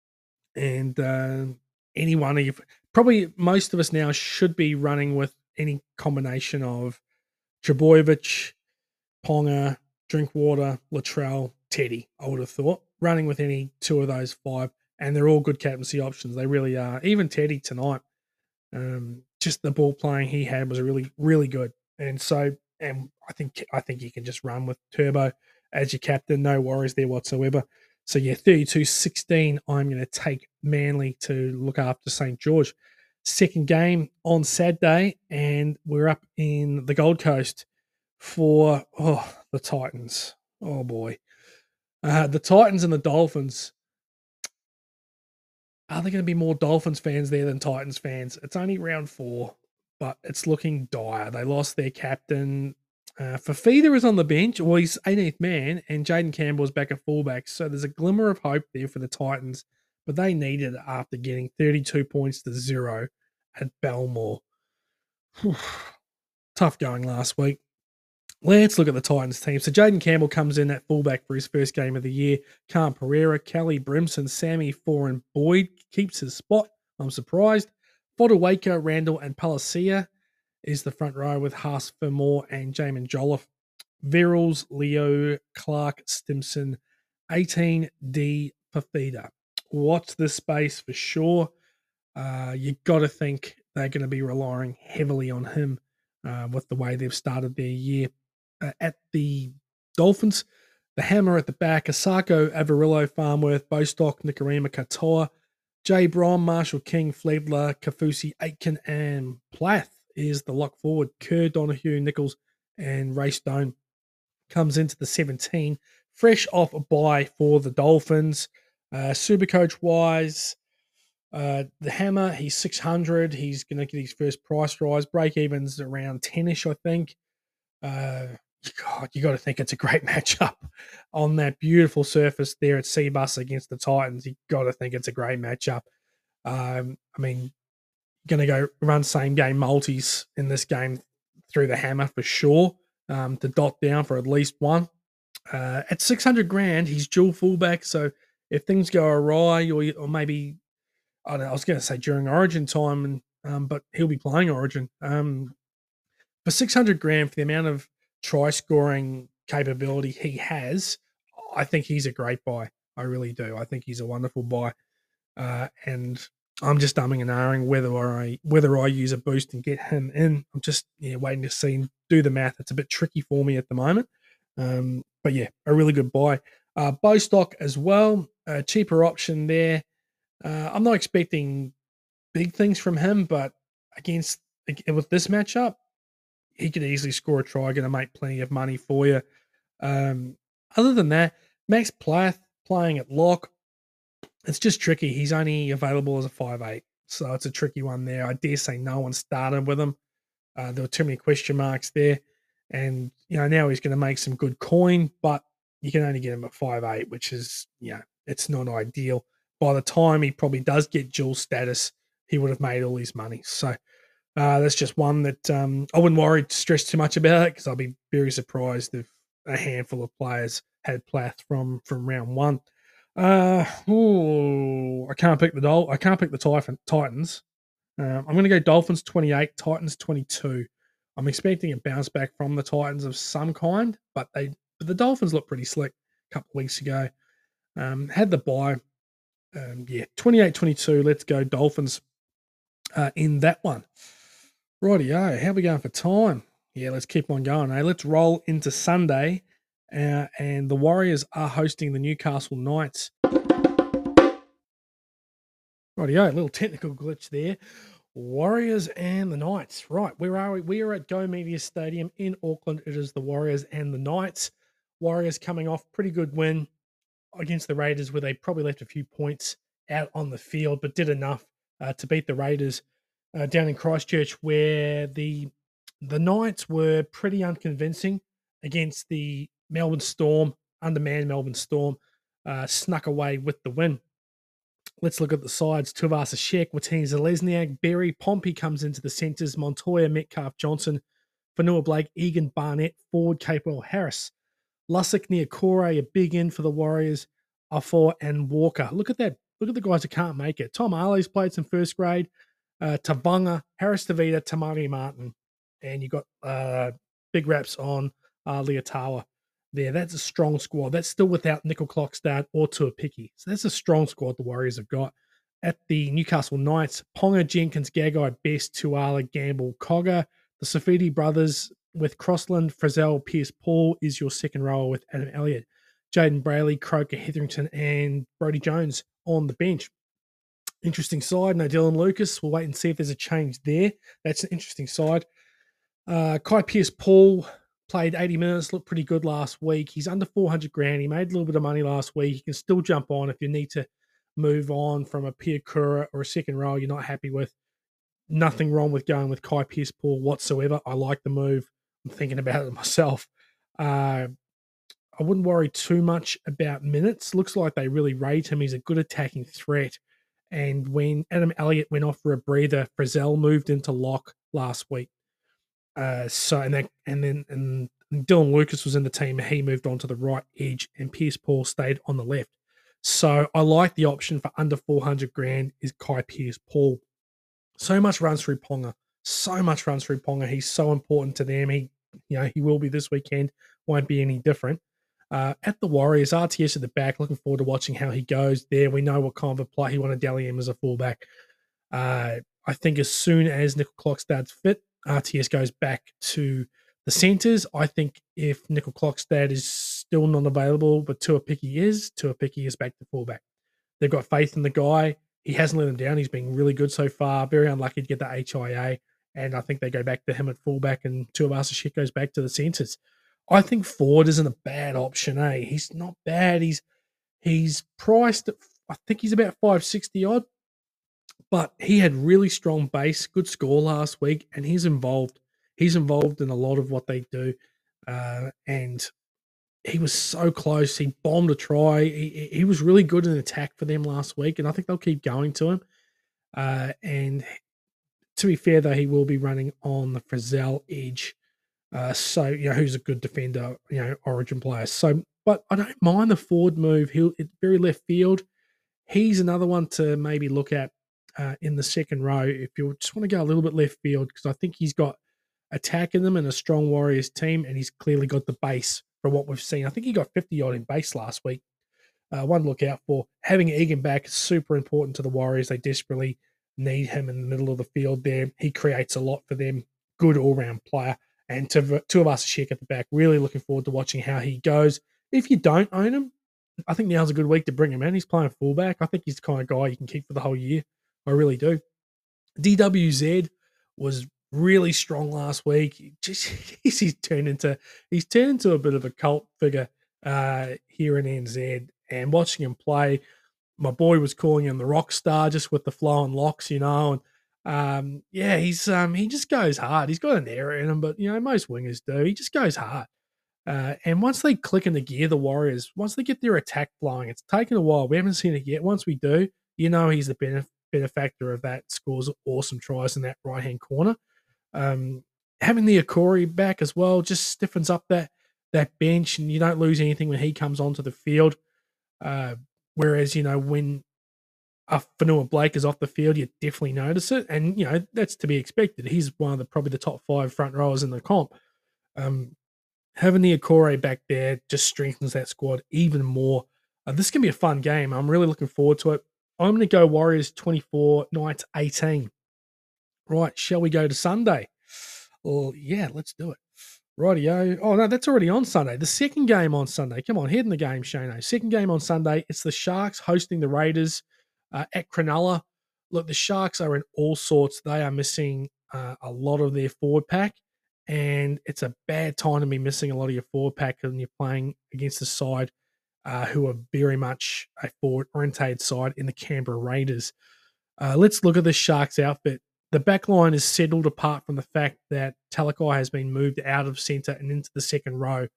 Speaker 1: And uh, any one of you, probably most of us now should be running with any combination of Trbojevic, Ponga, Drinkwater, Latrell, Teddy, I would have thought. Running with any two of those five. And they're all good captaincy options. They really are. Even Teddy tonight, um, just the ball playing he had was really, really good. And so, and I think I think you can just run with Turbo as your captain. No worries there whatsoever. So yeah, thirty-two sixteen, I'm going to take Manly to look after Saint George. Second game on Saturday, and we're up in the Gold Coast for oh the Titans. Oh boy. Uh, the Titans and the Dolphins. Are there going to be more Dolphins fans there than Titans fans? It's only round four, but it's looking dire. They lost their captain. Uh, Fafita is on the bench. Well, he's eighteenth man, and Jaden Campbell's back at fullback. So there's a glimmer of hope there for the Titans, but they needed it after getting thirty-two points to zero at Belmore. Tough going last week. Let's look at the Titans team. So Jaden Campbell comes in at fullback for his first game of the year. Khan Pereira, Kelly Brimson, Sammy Foran Boyd keeps his spot. I'm surprised. Fodawaker, Randall, and Palacia is the front row with Haas Fermor and Jamin Jolliffe. Virals, Leo, Clark, Stimson, eighteen D Fafita. Watch this space for sure. Uh, you got to think they're going to be relying heavily on him uh, with the way they've started their year. Uh, at the Dolphins, the hammer at the back, Asako, Avarillo, Farmworth, Bostock, Nikarima, Katoa, Jay Brom, Marshall King, Fledler, Kafusi, Aitken, and Plath is the lock forward. Kerr, Donahue, Nichols, and Ray Stone comes into the seventeen. Fresh off a bye for the Dolphins. Uh, Supercoach wise, uh, the hammer, he's six hundred. He's going to get his first price rise. Break evens around ten-ish, I think. Uh, God, you got to think it's a great matchup on that beautiful surface there at Seabus against the Titans. You got to think it's a great matchup. Um, I mean, going to go run same game multis in this game through the hammer for sure. Um, to dot down for at least one. Uh, at six hundred grand, he's dual fullback. So if things go awry, or or maybe I don't know, I was going to say during Origin time, and um, but he'll be playing Origin. Um, for six hundred grand for the amount of try scoring capability he has, I think he's a great buy. I really do. I think he's a wonderful buy. Uh, and I'm just umming and ahhing whether I whether I use a boost and get him in. I'm just yeah, waiting to see and do the math. It's a bit tricky for me at the moment. Um, but yeah, a really good buy. Uh, Bostock as well, a cheaper option there. Uh, I'm not expecting big things from him, but against with this matchup, he could easily score a try, going to make plenty of money for you. Um, other than that, Max Plath playing at lock, it's just tricky. He's only available as a five eight, so it's a tricky one there. I dare say no one started with him. Uh, there were too many question marks there. And, you know, now he's going to make some good coin, but you can only get him at five eight, which is, you know, it's not ideal. By the time he probably does get dual status, he would have made all his money. So uh, that's just one that um, I wouldn't worry, stress too much about it, because I'll be very surprised if a handful of players had Plath from from round one. Uh, ooh, I can't pick the Dol- I can't pick the Titan- Titans. Uh, I'm going to go Dolphins twenty-eight, Titans twenty-two. I'm expecting a bounce back from the Titans of some kind, but they but the Dolphins looked pretty slick a couple of weeks ago. Um, had the bye. Um, yeah, twenty-eight twenty-two. Let's go Dolphins uh, in that one. Rightio, how are we going for time? Yeah, let's keep on going. Eh? Let's roll into Sunday, uh, and the Warriors are hosting the Newcastle Knights. Rightio, a little technical glitch there. Warriors and the Knights. Right, where are we? We are at Go Media Stadium in Auckland. It is the Warriors and the Knights. Warriors coming off pretty good win against the Raiders, where they probably left a few points out on the field, but did enough uh, to beat the Raiders uh, down in Christchurch, where the the Knights were pretty unconvincing against the Melbourne Storm, undermanned Melbourne Storm, uh, snuck away with the win. Let's look at the sides. Tuvasa Sheck, Watini Zalesniak, Berry, Pompey comes into the centres, Montoya, Metcalf, Johnson, Fanua Blake, Egan, Barnett, Ford, Capewell, Harris. Lussick, Niokore, a big in for the Warriors, Afor and Walker. Look at that. Look at the guys who can't make it. Tom Arley's played some first grade. Uh, Tavanga, Harris Tavita, Tamari Martin. And you got uh, big raps on uh, Leotawa there. That's a strong squad. That's still without Nickel Clockstad or Tuapiki. So that's a strong squad the Warriors have got. At the Newcastle Knights, Ponga, Jenkins, Gagai, Best, Tuala, Gamble, Cogger. The Safidi brothers with Crossland, Frizzell, Pierce, Paul is your second rower with Adam Elliott. Jaden Brayley, Croker, Hetherington, and Brody Jones on the bench. Interesting side. No Dylan Lucas. We'll wait and see if there's a change there. That's an interesting side. Uh, Kai Pierce Paul played eighty minutes, looked pretty good last week. He's under four hundred grand. He made a little bit of money last week. He can still jump on if you need to move on from a Pia Kura or a second row you're not happy with. Nothing wrong with going with Kai Pierce Paul whatsoever. I like the move. I'm thinking about it myself. Uh, I wouldn't worry too much about minutes. Looks like they really rate him. He's a good attacking threat. And when Adam Elliott went off for a breather, Frizzell moved into lock last week. Uh, so and then and then and Dylan Lucas was in the team, and he moved on to the right edge, and Pierce Paul stayed on the left. So I like the option for under four hundred grand is Kai Pierce Paul. So much runs through Ponga. So much runs through Ponga. He's so important to them. He, you know, he will be this weekend. Won't be any different. Uh, at the Warriors, R T S at the back. Looking forward to watching how he goes there. We know what kind of a play he wanted Dally M as a fullback. Uh, I think as soon as Nickel Clockstad's fit, R T S goes back to the centres. I think if Nickel Clockstad is still not available, but Tua Picky is, Tua Picky is back to fullback. They've got faith in the guy. He hasn't let them down. He's been really good so far. Very unlucky to get the H I A. And I think they go back to him at fullback, and Tuivasa-Sheck goes back to the centres. I think Ford isn't a bad option, eh? He's not bad. He's he's priced at, I think he's about five sixty odd. But he had really strong base, good score last week, and he's involved. He's involved in a lot of what they do. Uh, and he was so close. He bombed a try. He, he was really good in attack for them last week, and I think they'll keep going to him. Uh, and to be fair, though, he will be running on the Frizzell edge. Uh, so, you know, who's a good defender, you know, origin player. So, but I don't mind the forward move. He'll it's very left field. He's another one to maybe look at uh, in the second row if you just want to go a little bit left field, because I think he's got attack in them and a strong Warriors team, and he's clearly got the base for what we've seen. I think he got fifty odd in base last week. Uh, one to look out for. Having Egan back is super important to the Warriors. They desperately need him in the middle of the field there. He creates a lot for them. Good all-round player. And to two of us a check at the back. Really looking forward to watching how he goes. If you don't own him, I think now's a good week to bring him in. He's playing fullback. I think he's the kind of guy you can keep for the whole year. I really do. D W Z was really strong last week. He just he's turned into he's turned into a bit of a cult figure uh, here in N Z. And watching him play, my boy was calling him the rock star just with the flowing locks, you know. And um, yeah, he's um, he just goes hard. He's got an air in him, but you know most wingers do. He just goes hard. Uh, and once they click into gear, the Warriors, once they get their attack flowing, it's taken a while. We haven't seen it yet. Once we do, you know he's the benef- benefactor of that. Scores awesome tries in that right hand corner. Um, having the Akori back as well just stiffens up that that bench, and you don't lose anything when he comes onto the field. Uh, whereas, you know, when a Fanua Blake is off the field, you definitely notice it. And, you know, that's to be expected. He's one of the probably the top five front rowers in the comp. Um, having the Akore back there just strengthens that squad even more. Uh, this can be a fun game. I'm really looking forward to it. I'm going to go Warriors twenty-four, Knights eighteen. Right, shall we go to Sunday? Well, yeah, let's do it. Rightio. Oh, no, that's already on Sunday. The second game on Sunday. Come on, head in the game, Shano. Second game on Sunday. It's the Sharks hosting the Raiders uh, at Cronulla. Look, the Sharks are in all sorts. They are missing uh, a lot of their forward pack, and it's a bad time to be missing a lot of your forward pack when you're playing against a side uh, who are very much a forward-orientated side in the Canberra Raiders. Uh, let's look at the Sharks outfit. The back line is settled apart from the fact that Talakai has been moved out of centre and into the second row,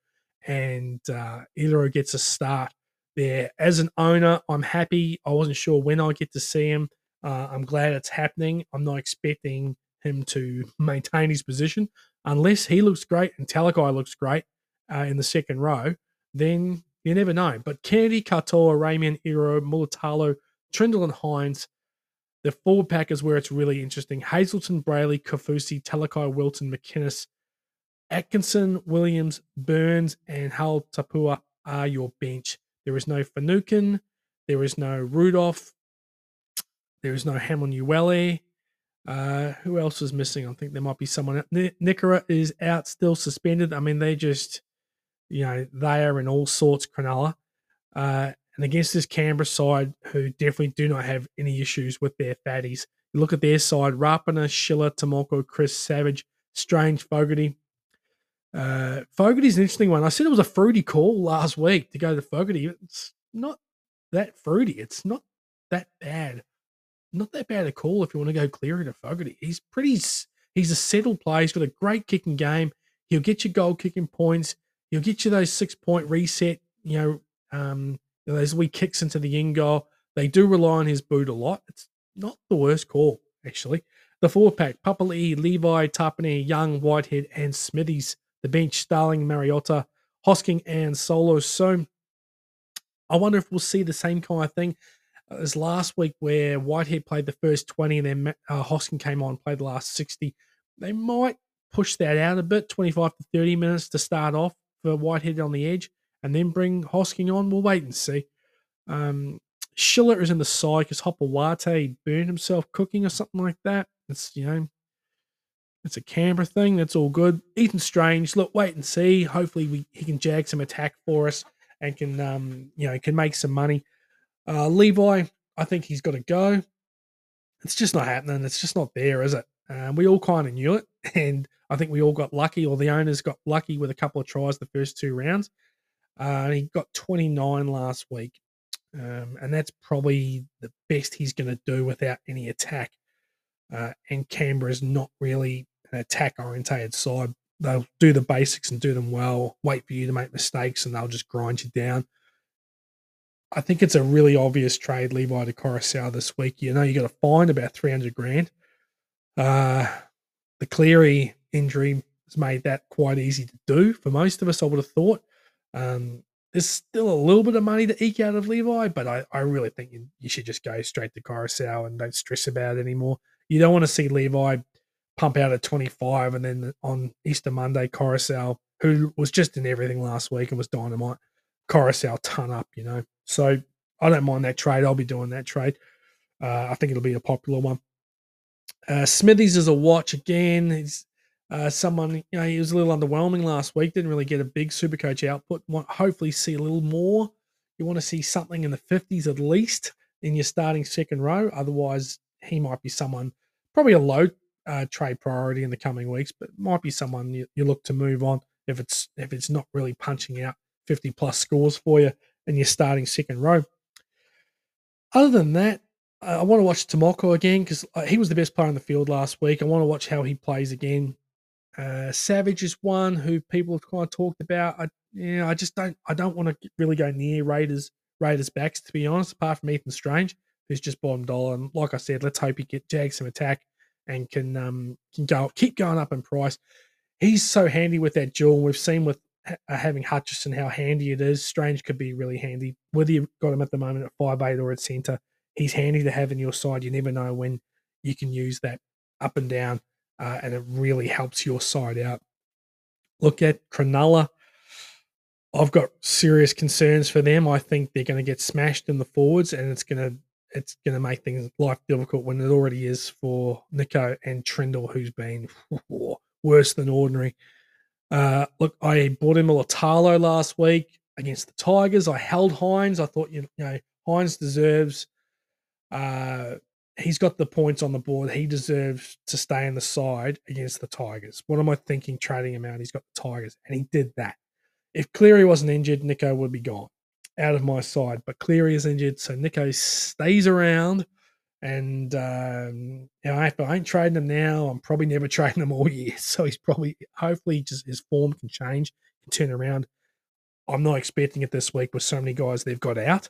Speaker 1: and uh, Ilero gets a start there. As an owner, I'm happy. I wasn't sure when I get to see him. Uh, I'm glad it's happening. I'm not expecting him to maintain his position unless he looks great and Talakai looks great uh, in the second row. Then you never know. But Kennedy, Katoa, Ramian, Ilero, Mulatalo, Trindle, and Hines. The forward pack is where it's really interesting. Hazelton, Brayley, Kafusi, Talakai, Wilton, McInnes, Atkinson, Williams, Burns, and Hal Tapua are your bench. There is no Finucane. There is no Rudolph. There is no Hamlin-Uele. Uh, who else is missing? I think there might be someone else. N- Nickera is out, still suspended. I mean, they just, you know, they are in all sorts, Cronulla. Uh, and against this Canberra side, who definitely do not have any issues with their fatties. You look at their side, Rapana, Schiller, Tomoko, Chris, Savage, Strange, Fogarty. Uh, Fogarty's an interesting one. I said it was a fruity call last week to go to Fogarty. It's not that fruity. It's not that bad. Not that bad a call if you want to go Cleary to Fogarty. He's pretty, he's a settled player. He's got a great kicking game. He'll get you goal kicking points. He'll get you those six point reset, you know, um, those wee kicks into the in goal. They do rely on his boot a lot. It's not the worst call, actually. The forward pack, Papali'i, Levi, Tapane, Young, Whitehead, and Smithies The bench, Starling, Mariota, Hosking, and Solo. So I wonder if we'll see the same kind of thing as last week where Whitehead played the first twenty and then uh, Hosking came on and played the last sixty. They might push that out a bit, twenty-five to thirty minutes to start off for Whitehead on the edge and then bring Hosking on. We'll wait and see. Um, Schiller is in the side because Hopawate burned himself cooking or something like that. It's, you know, it's a Canberra thing. That's all good. Ethan Strange, look, wait and see. Hopefully we, he can jag some attack for us and can, um, you know, can make some money. Uh, Levi, I think he's got to go. It's just not happening. It's just not there, is it? Um, we all kind of knew it. And I think we all got lucky, or the owners got lucky with a couple of tries the first two rounds. Uh, he got twenty-nine last week. Um, and that's probably the best he's going to do without any attack. Uh, and Canberra's not really an attack-orientated side. They'll do the basics and do them well, wait for you to make mistakes, and they'll just grind you down. I think it's a really obvious trade, Levi to Coruscant this week. You know, you got to find about three hundred grand. Uh, the Cleary injury has made that quite easy to do for most of us, I would have thought. Um, there's still a little bit of money to eke out of Levi, but I, I really think you, you should just go straight to Coruscant and don't stress about it anymore. You don't want to see Levi pump out at twenty-five and then on Easter Monday, Coruscant, who was just in everything last week and was dynamite, Coruscant ton up, you know. So I don't mind that trade. I'll be doing that trade. Uh, I think it'll be a popular one. Uh, Smithies is a watch again. He's uh, someone, you know, he was a little underwhelming last week. Didn't really get a big Supercoach output. Want hopefully see a little more. You want to see something in the fifties at least in your starting second row. Otherwise, he might be someone, probably a low uh, trade priority in the coming weeks, but might be someone you, you look to move on if it's if it's not really punching out fifty plus scores for you in your starting second row. Other than that, uh, I want to watch Tomoko again because uh, he was the best player on the field last week. I want to watch how he plays again. Uh, Savage is one who people have kind of talked about. I, yeah, I just don't. I don't want to really go near Raiders Raiders backs, to be honest. Apart from Ethan Strange, who's just bottom dollar. And like I said, let's hope he get jag some attack and can um can go keep going up in price. He's so handy with that duel. We've seen with ha- having Hutchison how handy it is. Strange could be really handy. Whether you've got him at the moment at five eight or at centre, he's handy to have in your side. You never know when you can use that up and down, uh, and it really helps your side out. Look at Cronulla. I've got serious concerns for them. I think they're going to get smashed in the forwards, and it's going to it's going to make things life difficult when it already is for Nico and Trindle, who's been worse than ordinary. Uh, look, I bought him Latalo last week against the Tigers. I held Hines. I thought, you know, Hines deserves, uh, he's got the points on the board. He deserves to stay in the side against the Tigers. What am I thinking trading him out? He's got the Tigers, and he did that. If Cleary wasn't injured, Nico would be gone out of my side. But Cleary is injured, so Nico stays around. And um, you know, if I ain't trading him now, I'm probably never trading him all year. So he's probably, hopefully, just his form can change, can turn around. I'm not expecting it this week with so many guys they've got out.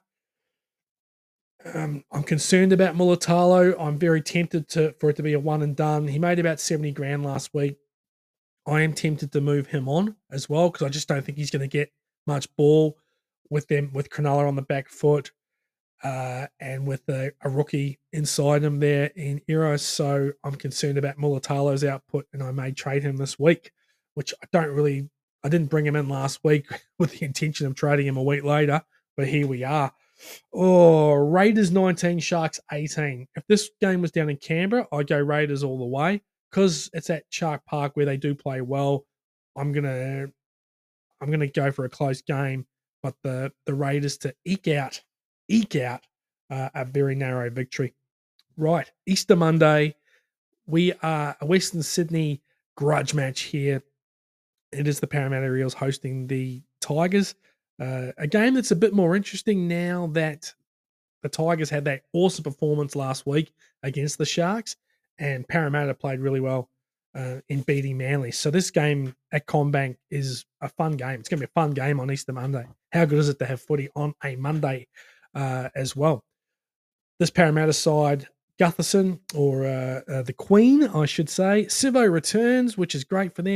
Speaker 1: Um, I'm concerned about Mulatalo. I'm very tempted to for it to be a one and done. He made about seventy grand last week. I am tempted to move him on as well because I just don't think he's going to get much ball with them with Cronulla on the back foot. Uh, and with a, a rookie inside him there in Eros. So I'm concerned about Mulatalo's output, and I may trade him this week, which I don't really, I didn't bring him in last week with the intention of trading him a week later, but here we are. Oh, Raiders nineteen, Sharks eighteen. If this game was down in Canberra, I'd go Raiders all the way because it's at Shark Park where they do play well. I'm gonna, I'm gonna go for a close game, but the the Raiders to eke out eke out uh, a very narrow victory. Right, Easter Monday, we are a Western Sydney grudge match here. It is the Parramatta Eels hosting the Tigers. Uh, a game that's a bit more interesting now that the Tigers had that awesome performance last week against the Sharks, and Parramatta played really well uh, in beating Manly. So this game at CommBank is a fun game. It's going to be a fun game on Easter Monday. How good is it to have footy on a Monday uh, as well? This Parramatta side, Gutherson, or uh, uh, the Queen, I should say. Sivo returns, which is great for them.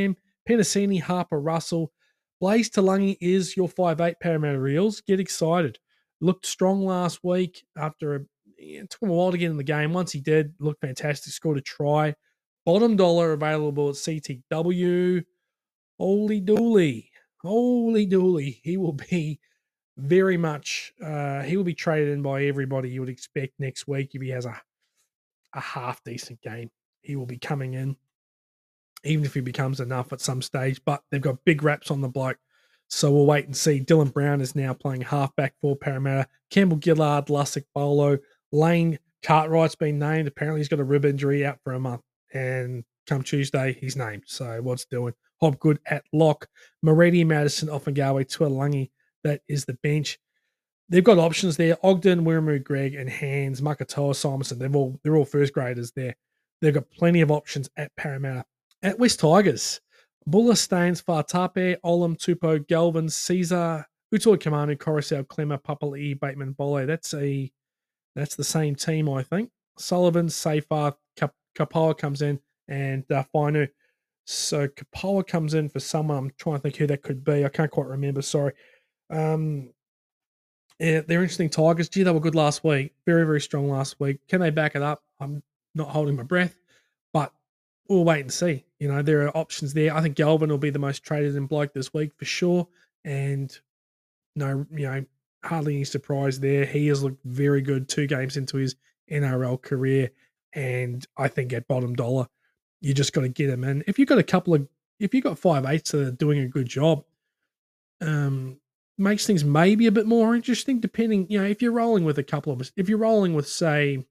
Speaker 1: Penasini, Harper, Russell. Blaze Talangi is your five eight Parramatta Eels. Get excited. Looked strong last week after a, it took him a while to get in the game. Once he did, looked fantastic. Scored a try. Bottom dollar available at C T W. Holy dooly. Holy dooly. He will be very much, uh, he will be traded in by everybody you would expect next week if he has a, a half decent game. He will be coming in, even if he becomes enough at some stage. But they've got big raps on the bloke. So we'll wait and see. Dylan Brown is now playing halfback for Parramatta. Campbell Gillard, Lussick, Bolo. Lane Cartwright's been named. Apparently he's got a rib injury out for a month. And come Tuesday, he's named. So what's doing? Hobgood at lock. Moretti, Madison, Offengawe, Tuolangi. That is the bench. They've got options there. Ogden, Wiramu, Greg, and Hands, Makatoa, Simonson. They've all they're all first graders there. They've got plenty of options at Parramatta. At West Tigers, Buller, Staines, Fartape, Olam, Tupo, Galvin, Caesar, Utoy, Kamanu, Coruscant, Clemmer, Papali'i, Bateman, Bole. That's a that's the same team, I think. Sullivan, Safar, Kapoa comes in, and uh, Fainu. So Kapoa comes in for someone. I'm trying to think who that could be. I can't quite remember. Sorry. Um, yeah, they're interesting Tigers. Gee, they were good last week. Very, very strong last week. Can they back it up? I'm not holding my breath, but we'll wait and see. You know, there are options there. I think Galvin will be the most traded in bloke this week for sure. And no, you know, hardly any surprise there. He has looked very good two games into his N R L career. And I think at bottom dollar, you just got to get him in. If you've got a couple of, if you've got five eights that are doing a good job, um, makes things maybe a bit more interesting, depending, you know, if you're rolling with a couple of, if you're rolling with, say,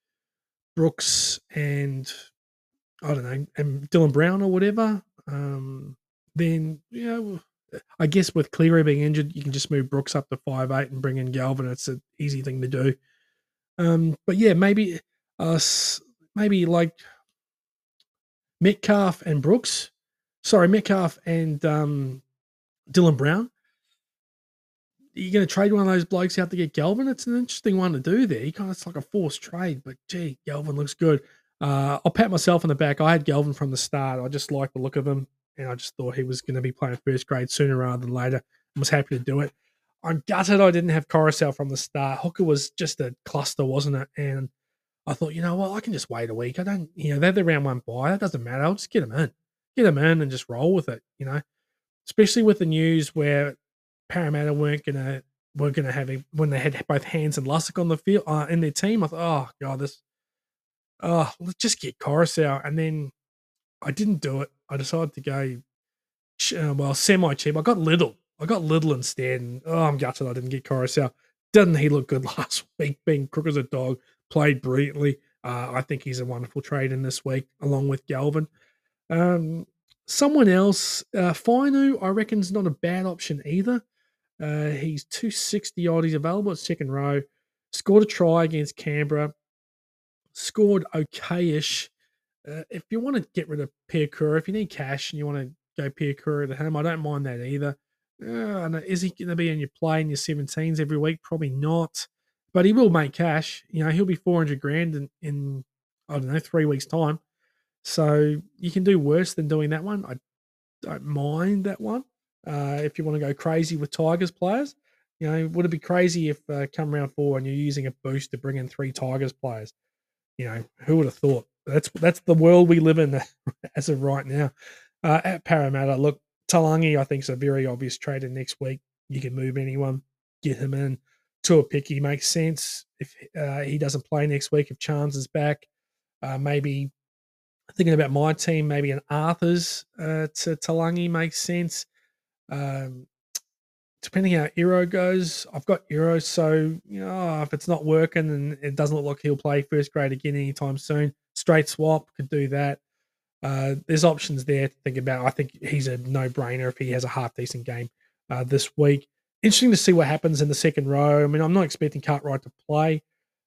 Speaker 1: Brooks and, I don't know, and Dylan Brown or whatever, um, then, you know, I guess with Cleary being injured, you can just move Brooks up to five eight and bring in Galvin. It's an easy thing to do. Um, but yeah, maybe, uh, maybe like Metcalf and Brooks. Sorry, Metcalf and um, Dylan Brown. You're going to trade one of those blokes out to get Galvin? It's an interesting one to do there. You kind of, it's like a forced trade, but gee, Galvin looks good. Uh, I'll pat myself on the back. I had Galvin from the start. I just like the look of him, and I just thought he was going to be playing first grade sooner rather than later. I was happy to do it. I'm gutted I didn't have Coruscant from the start. Hooker was just a cluster, wasn't it? And I thought, you know what, I can just wait a week. I don't, you know, they're the round one bye. That doesn't matter. I'll just get them in. Get them in and just roll with it, you know. Especially with the news where Parramatta weren't gonna weren't gonna have a, when they had both Hands and Lussick on the field uh, in their team. I thought, oh god, this, oh, let's just get Coruscant. And then I didn't do it. I decided to go, uh, well, semi cheap. I got Little. I got Little instead. And oh, I'm gutted I didn't get Coruscant. Didn't he look good last week? Being crook as a dog, played brilliantly. Uh, I think he's a wonderful trade in this week, along with Galvin. Um, someone else, uh, Fainu, I reckon is not a bad option either. Uh, he's two sixty odd. He's available at second row. Scored a try against Canberra. Scored okay-ish. Uh, if you want to get rid of Piakura, if you need cash and you want to go Piakura to him, I don't mind that either. Uh, I know, is he going to be in your play in your seventeens every week? Probably not. But he will make cash. You know, he'll be four hundred grand in, in I don't know, three weeks' time. So you can do worse than doing that one. I don't mind that one. Uh, if you want to go crazy with Tigers players, you know, would it be crazy if uh, come round four and you're using a boost to bring in three Tigers players? You know, who would have thought? That's that's the world we live in as of right now. Uh, at Parramatta, look, Talangi, I think, is a very obvious trade in next week. You can move anyone, get him in. To a picky makes sense. If uh, he doesn't play next week, if Chance is back, uh, maybe thinking about my team, maybe an Arthur's uh, to Talangi makes sense. Um, depending how Euro goes, I've got Euro, so you know if it's not working and it doesn't look like he'll play first grade again anytime soon, straight swap could do that. Uh, there's options there to think about. I think he's a no-brainer if he has a half decent game uh, this week. Interesting to see what happens in the second row. I mean, I'm not expecting Cartwright to play.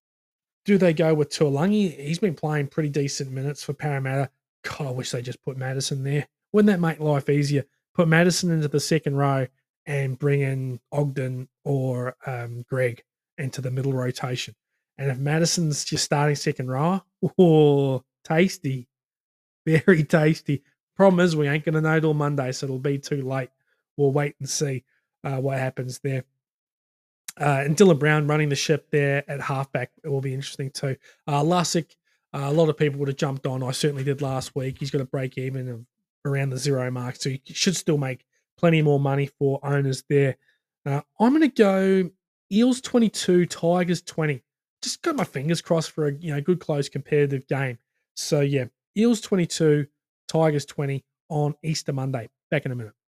Speaker 1: Do they go with Tuolangi? He's been playing pretty decent minutes for Parramatta. God, I wish they just put Madison there. Wouldn't that make life easier? Put Madison into the second row and bring in Ogden or um, Greg into the middle rotation. And if Madison's your starting second row, oh, tasty. Very tasty. Problem is, we ain't going to know till Monday, so it'll be too late. We'll wait and see uh, what happens there. Uh, and Dylan Brown running the ship there at halfback, it will be interesting too. Uh, Lusick, uh, a lot of people would have jumped on. I certainly did last week. He's got a break even of around the zero mark, so he should still make plenty more money for owners there. Uh, I'm going to go Eels twenty-two, Tigers twenty. Just got my fingers crossed for a you know good close competitive game. So yeah, Eels twenty-two, Tigers twenty on Easter Monday. Back in a minute.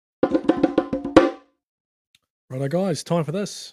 Speaker 1: Righto, guys, time for this.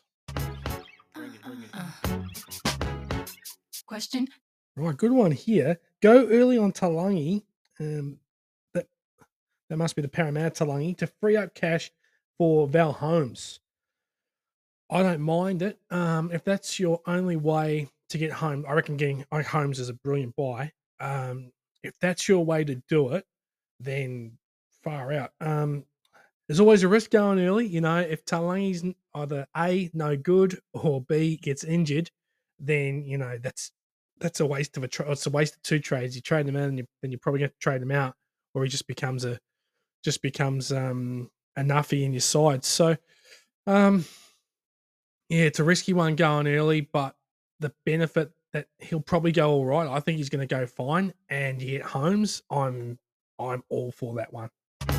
Speaker 2: Question.
Speaker 1: Right, good one here. Go early on Talangi. Um, that that must be the Parramatta Talangi to free up cash for Val Holmes. I don't mind it. Um, if that's your only way to get home, I reckon getting Holmes is a brilliant buy. Um, if that's your way to do it, then far out. Um, there's always a risk going early. You know, if Talangi's either A, no good, or B, gets injured, then, you know, that's that's a waste of a trade. It's a waste of two trades. You trade them in, and you, then you're probably going to trade them out, or he just becomes a just becomes um, a nuffy in your side. So, um, yeah, it's a risky one going early, but the benefit that he'll probably go all right. I think he's going to go fine, and you get Holmes. I'm I'm all for that one.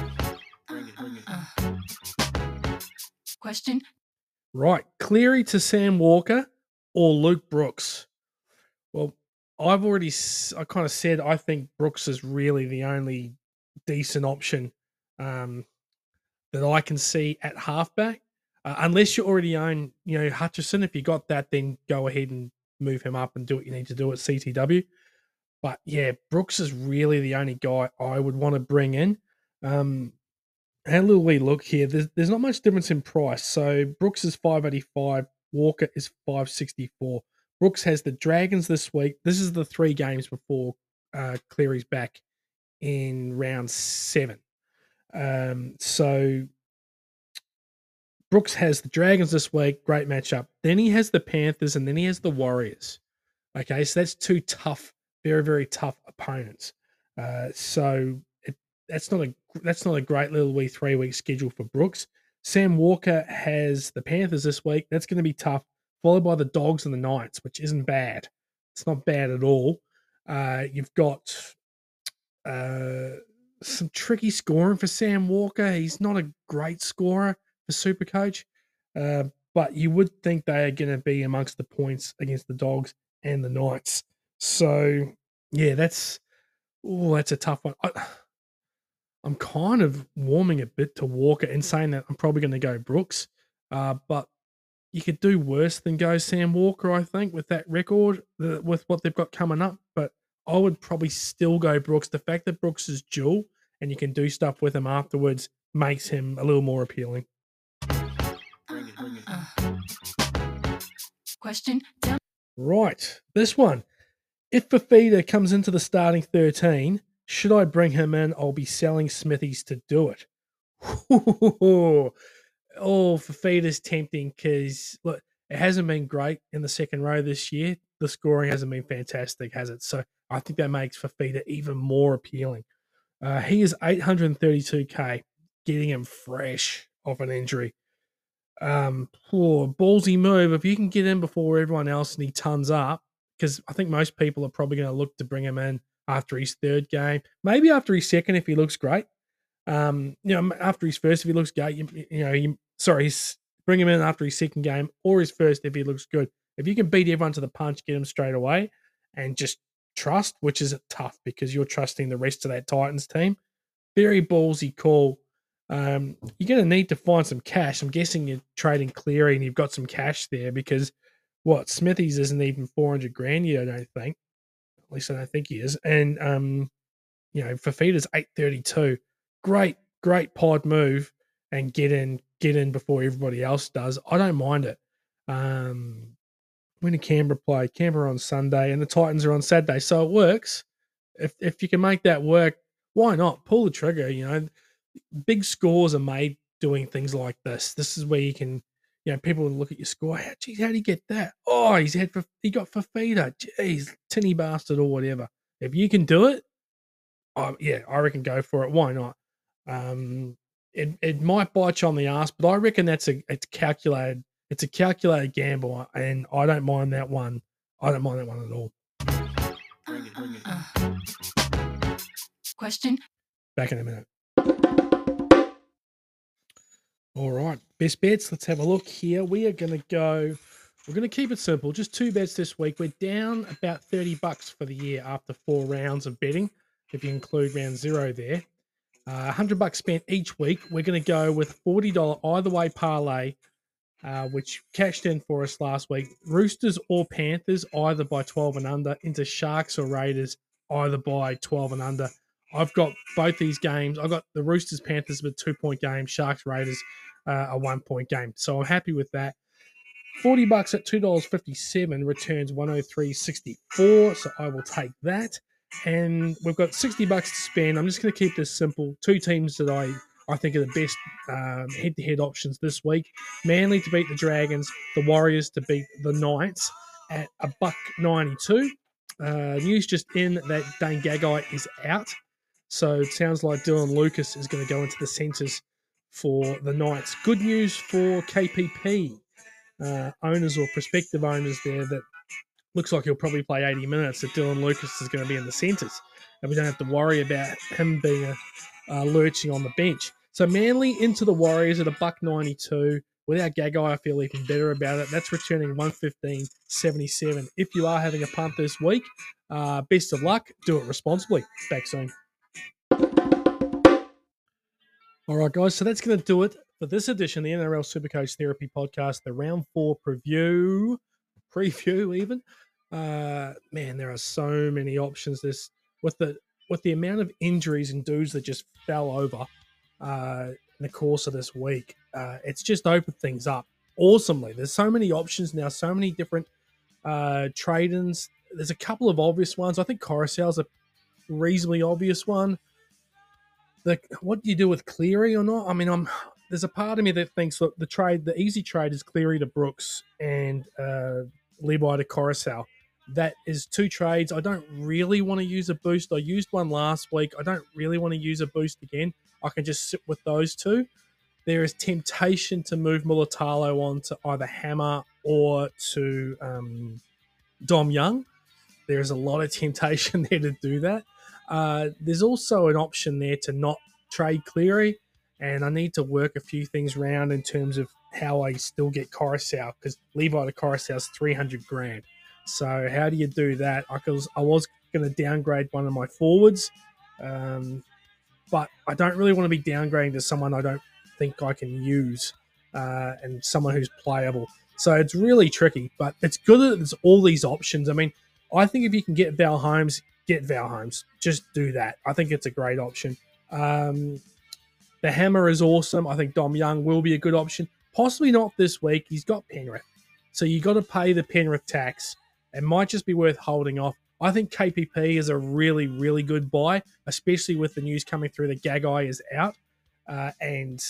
Speaker 2: Question.
Speaker 1: Right, Cleary to Sam Walker or Luke Brooks? Well, I've already I kind of said I think Brooks is really the only decent option um, that I can see at halfback. Uh, unless you already own, you know, Hutchison. If you got that, then go ahead and move him up and do what you need to do at C T W. But yeah, Brooks is really the only guy I would want to bring in. Um, had a little wee look here. There's, there's not much difference in price. So Brooks is five eighty-five. Walker is five sixty-four. Brooks has the Dragons this week. This is the three games before uh, Cleary's back in round seven. Um, so Brooks has the Dragons this week. Great matchup. Then he has the Panthers, and then he has the Warriors. Okay, so that's two tough, very, very tough opponents. Uh, so it, that's not a that's not a great little wee three week schedule for Brooks. Sam Walker has the Panthers this week. That's going to be tough. Followed by the Dogs and the Knights, which isn't bad. It's not bad at all. Uh, you've got uh, some tricky scoring for Sam Walker. He's not a great scorer for Supercoach, uh, but you would think they are going to be amongst the points against the Dogs and the Knights. So yeah, that's oh, that's a tough one. I, I'm kind of warming a bit to Walker and saying that I'm probably going to go Brooks, uh, but you could do worse than go Sam Walker, I think, with that record, the, with what they've got coming up. But I would probably still go Brooks. The fact that Brooks is dual and you can do stuff with him afterwards makes him a little more appealing.
Speaker 2: Question.
Speaker 1: Right, this one. If Fafita comes into the starting thirteen, should I bring him in? I'll be selling Smithies to do it. Oh, Fafita's tempting because look, it hasn't been great in the second row this year. The scoring hasn't been fantastic, has it? So I think that makes Fafita even more appealing. Uh, he is eight hundred thirty-two K, getting him fresh off an injury. Um, poor ballsy move. If you can get in before everyone else and he tons up, because I think most people are probably going to look to bring him in after his third game, maybe after his second if he looks great. Um, you know, after his first if he looks great, you, you know, you, sorry, he's, bring him in after his second game or his first if he looks good. If you can beat everyone to the punch, get him straight away, and just trust, which is tough because you're trusting the rest of that Titans team. Very ballsy call. Um, you're going to need to find some cash. I'm guessing you're trading Cleary and you've got some cash there because what Smithies isn't even four hundred grand yet, I don't think. At least I don't think he is. And um, you know, Fafita's eight thirty-two. Great, great pod move and get in, get in before everybody else does. I don't mind it. Um, when did Canberra play? Canberra on Sunday and the Titans are on Saturday, so it works. If if you can make that work, why not pull the trigger? You know, big scores are made doing things like this. This is where you can, you know, people will look at your score. How, geez, how did he get that? Oh, he's had for he got Fafita. Jeez, tinny bastard or whatever. If you can do it, uh, yeah, I reckon go for it. Why not? Um, it it might bite you on the ass, but I reckon that's a it's calculated. It's a calculated gamble, and I don't mind that one. I don't mind that one at all.
Speaker 2: Bring it, bring it. Uh, question.
Speaker 1: Back in a minute. All right, best bets. Let's have a look here. We are going to go. We're going to keep it simple. Just two bets this week. We're down about thirty bucks for the year after four rounds of betting, if you include round zero there. Uh, one hundred bucks spent each week. We're going to go with forty dollars either way parlay, uh, which cashed in for us last week. Roosters or Panthers, either by twelve and under, into Sharks or Raiders, either by twelve and under. I've got both these games. I've got the Roosters, Panthers with two-point game, Sharks, Raiders, uh, a one-point game. So I'm happy with that. forty bucks at two dollars fifty-seven returns one oh three sixty-four, so I will take that. And we've got sixty bucks to spend. I'm just going to keep this simple. Two teams that I, I think are the best um, head-to-head options this week. Manly to beat the Dragons, the Warriors to beat the Knights at a buck ninety-two. Uh, news just in that Dane Gagai is out. So it sounds like Dylan Lucas is going to go into the centres for the Knights. Good news for K P P. Uh, owners or prospective owners there that looks like he'll probably play eighty minutes, that Dylan Lucas is going to be in the centres. And we don't have to worry about him being a, uh, lurching on the bench. So Manly into the Warriors at a buck ninety-two. Without Gagai, I feel even better about it. That's returning one fifteen seventy-seven. If you are having a punt this week, uh, best of luck. Do it responsibly. Back soon. All right, guys. So that's going to do it for this edition of the N R L Supercoach Therapy Podcast, the round four preview, preview even. Uh, man, there are so many options. This with the with the amount of injuries and dudes that just fell over uh, in the course of this week, uh, it's just opened things up awesomely. There's so many options now, so many different uh, trade-ins. There's a couple of obvious ones. I think Coruscant's a reasonably obvious one. The, what do you do with Cleary or not? I mean, I'm there's a part of me that thinks that the trade, the easy trade is Cleary to Brooks and uh, Levi to Coruscant. That is two trades. I don't really want to use a boost. I used one last week. I don't really want to use a boost again. I can just sit with those two. There is temptation to move Mulatalo on to either Hammer or to um, Dom Young. There is a lot of temptation there to do that. Uh, there's also an option there to not trade Cleary, and I need to work a few things around in terms of how I still get Coruscant, because Levi to Coruscant is three hundred grand. So how do you do that? I was, I was going to downgrade one of my forwards, um, but I don't really want to be downgrading to someone I don't think I can use uh, and someone who's playable. So it's really tricky, but it's good that there's all these options. I mean, I think if you can get Val Holmes, get Val Holmes. Just do that. I think it's a great option. Um, the Hammer is awesome. I think Dom Young will be a good option. Possibly not this week. He's got Penrith. So you got to pay the Penrith tax. It might just be worth holding off. I think K P P is a really, really good buy, especially with the news coming through that Gagai is out. Uh, and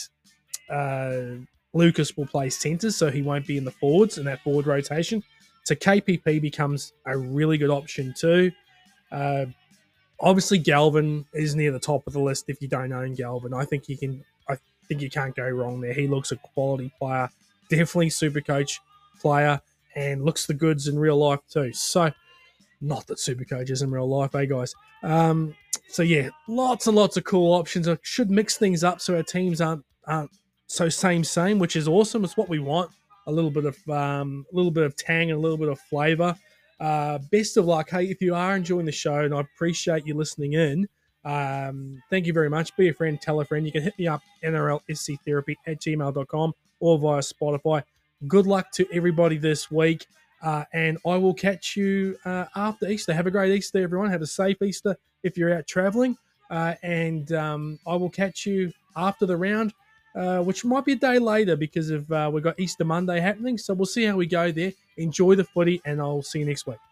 Speaker 1: uh, Lucas will play centres, so he won't be in the forwards in that forward rotation. So K P P becomes a really good option too. Uh, obviously, Galvin is near the top of the list if you don't own Galvin. I think you can. I think you can't go wrong there. He looks a quality player, definitely Supercoach player, and looks the goods in real life too. So, not that Supercoach is in real life, eh, guys? Um, so yeah, lots and lots of cool options. I should mix things up so our teams aren't aren't so same same, which is awesome. It's what we want. A little bit of um, a little bit of tang and a little bit of flavour. Uh, best of luck. Hey, if you are enjoying the show, and I appreciate you listening in, um, thank you very much. Be a friend, tell a friend. You can hit me up, N R L S C therapy at gmail dot com or via Spotify. Good luck to everybody this week, uh, and I will catch you uh, after Easter. Have a great Easter, everyone. Have a safe Easter if you're out traveling, uh, and um, I will catch you after the round, uh, which might be a day later because of uh, we've got Easter Monday happening. So we'll see how we go there. Enjoy the footy, and I'll see you next week.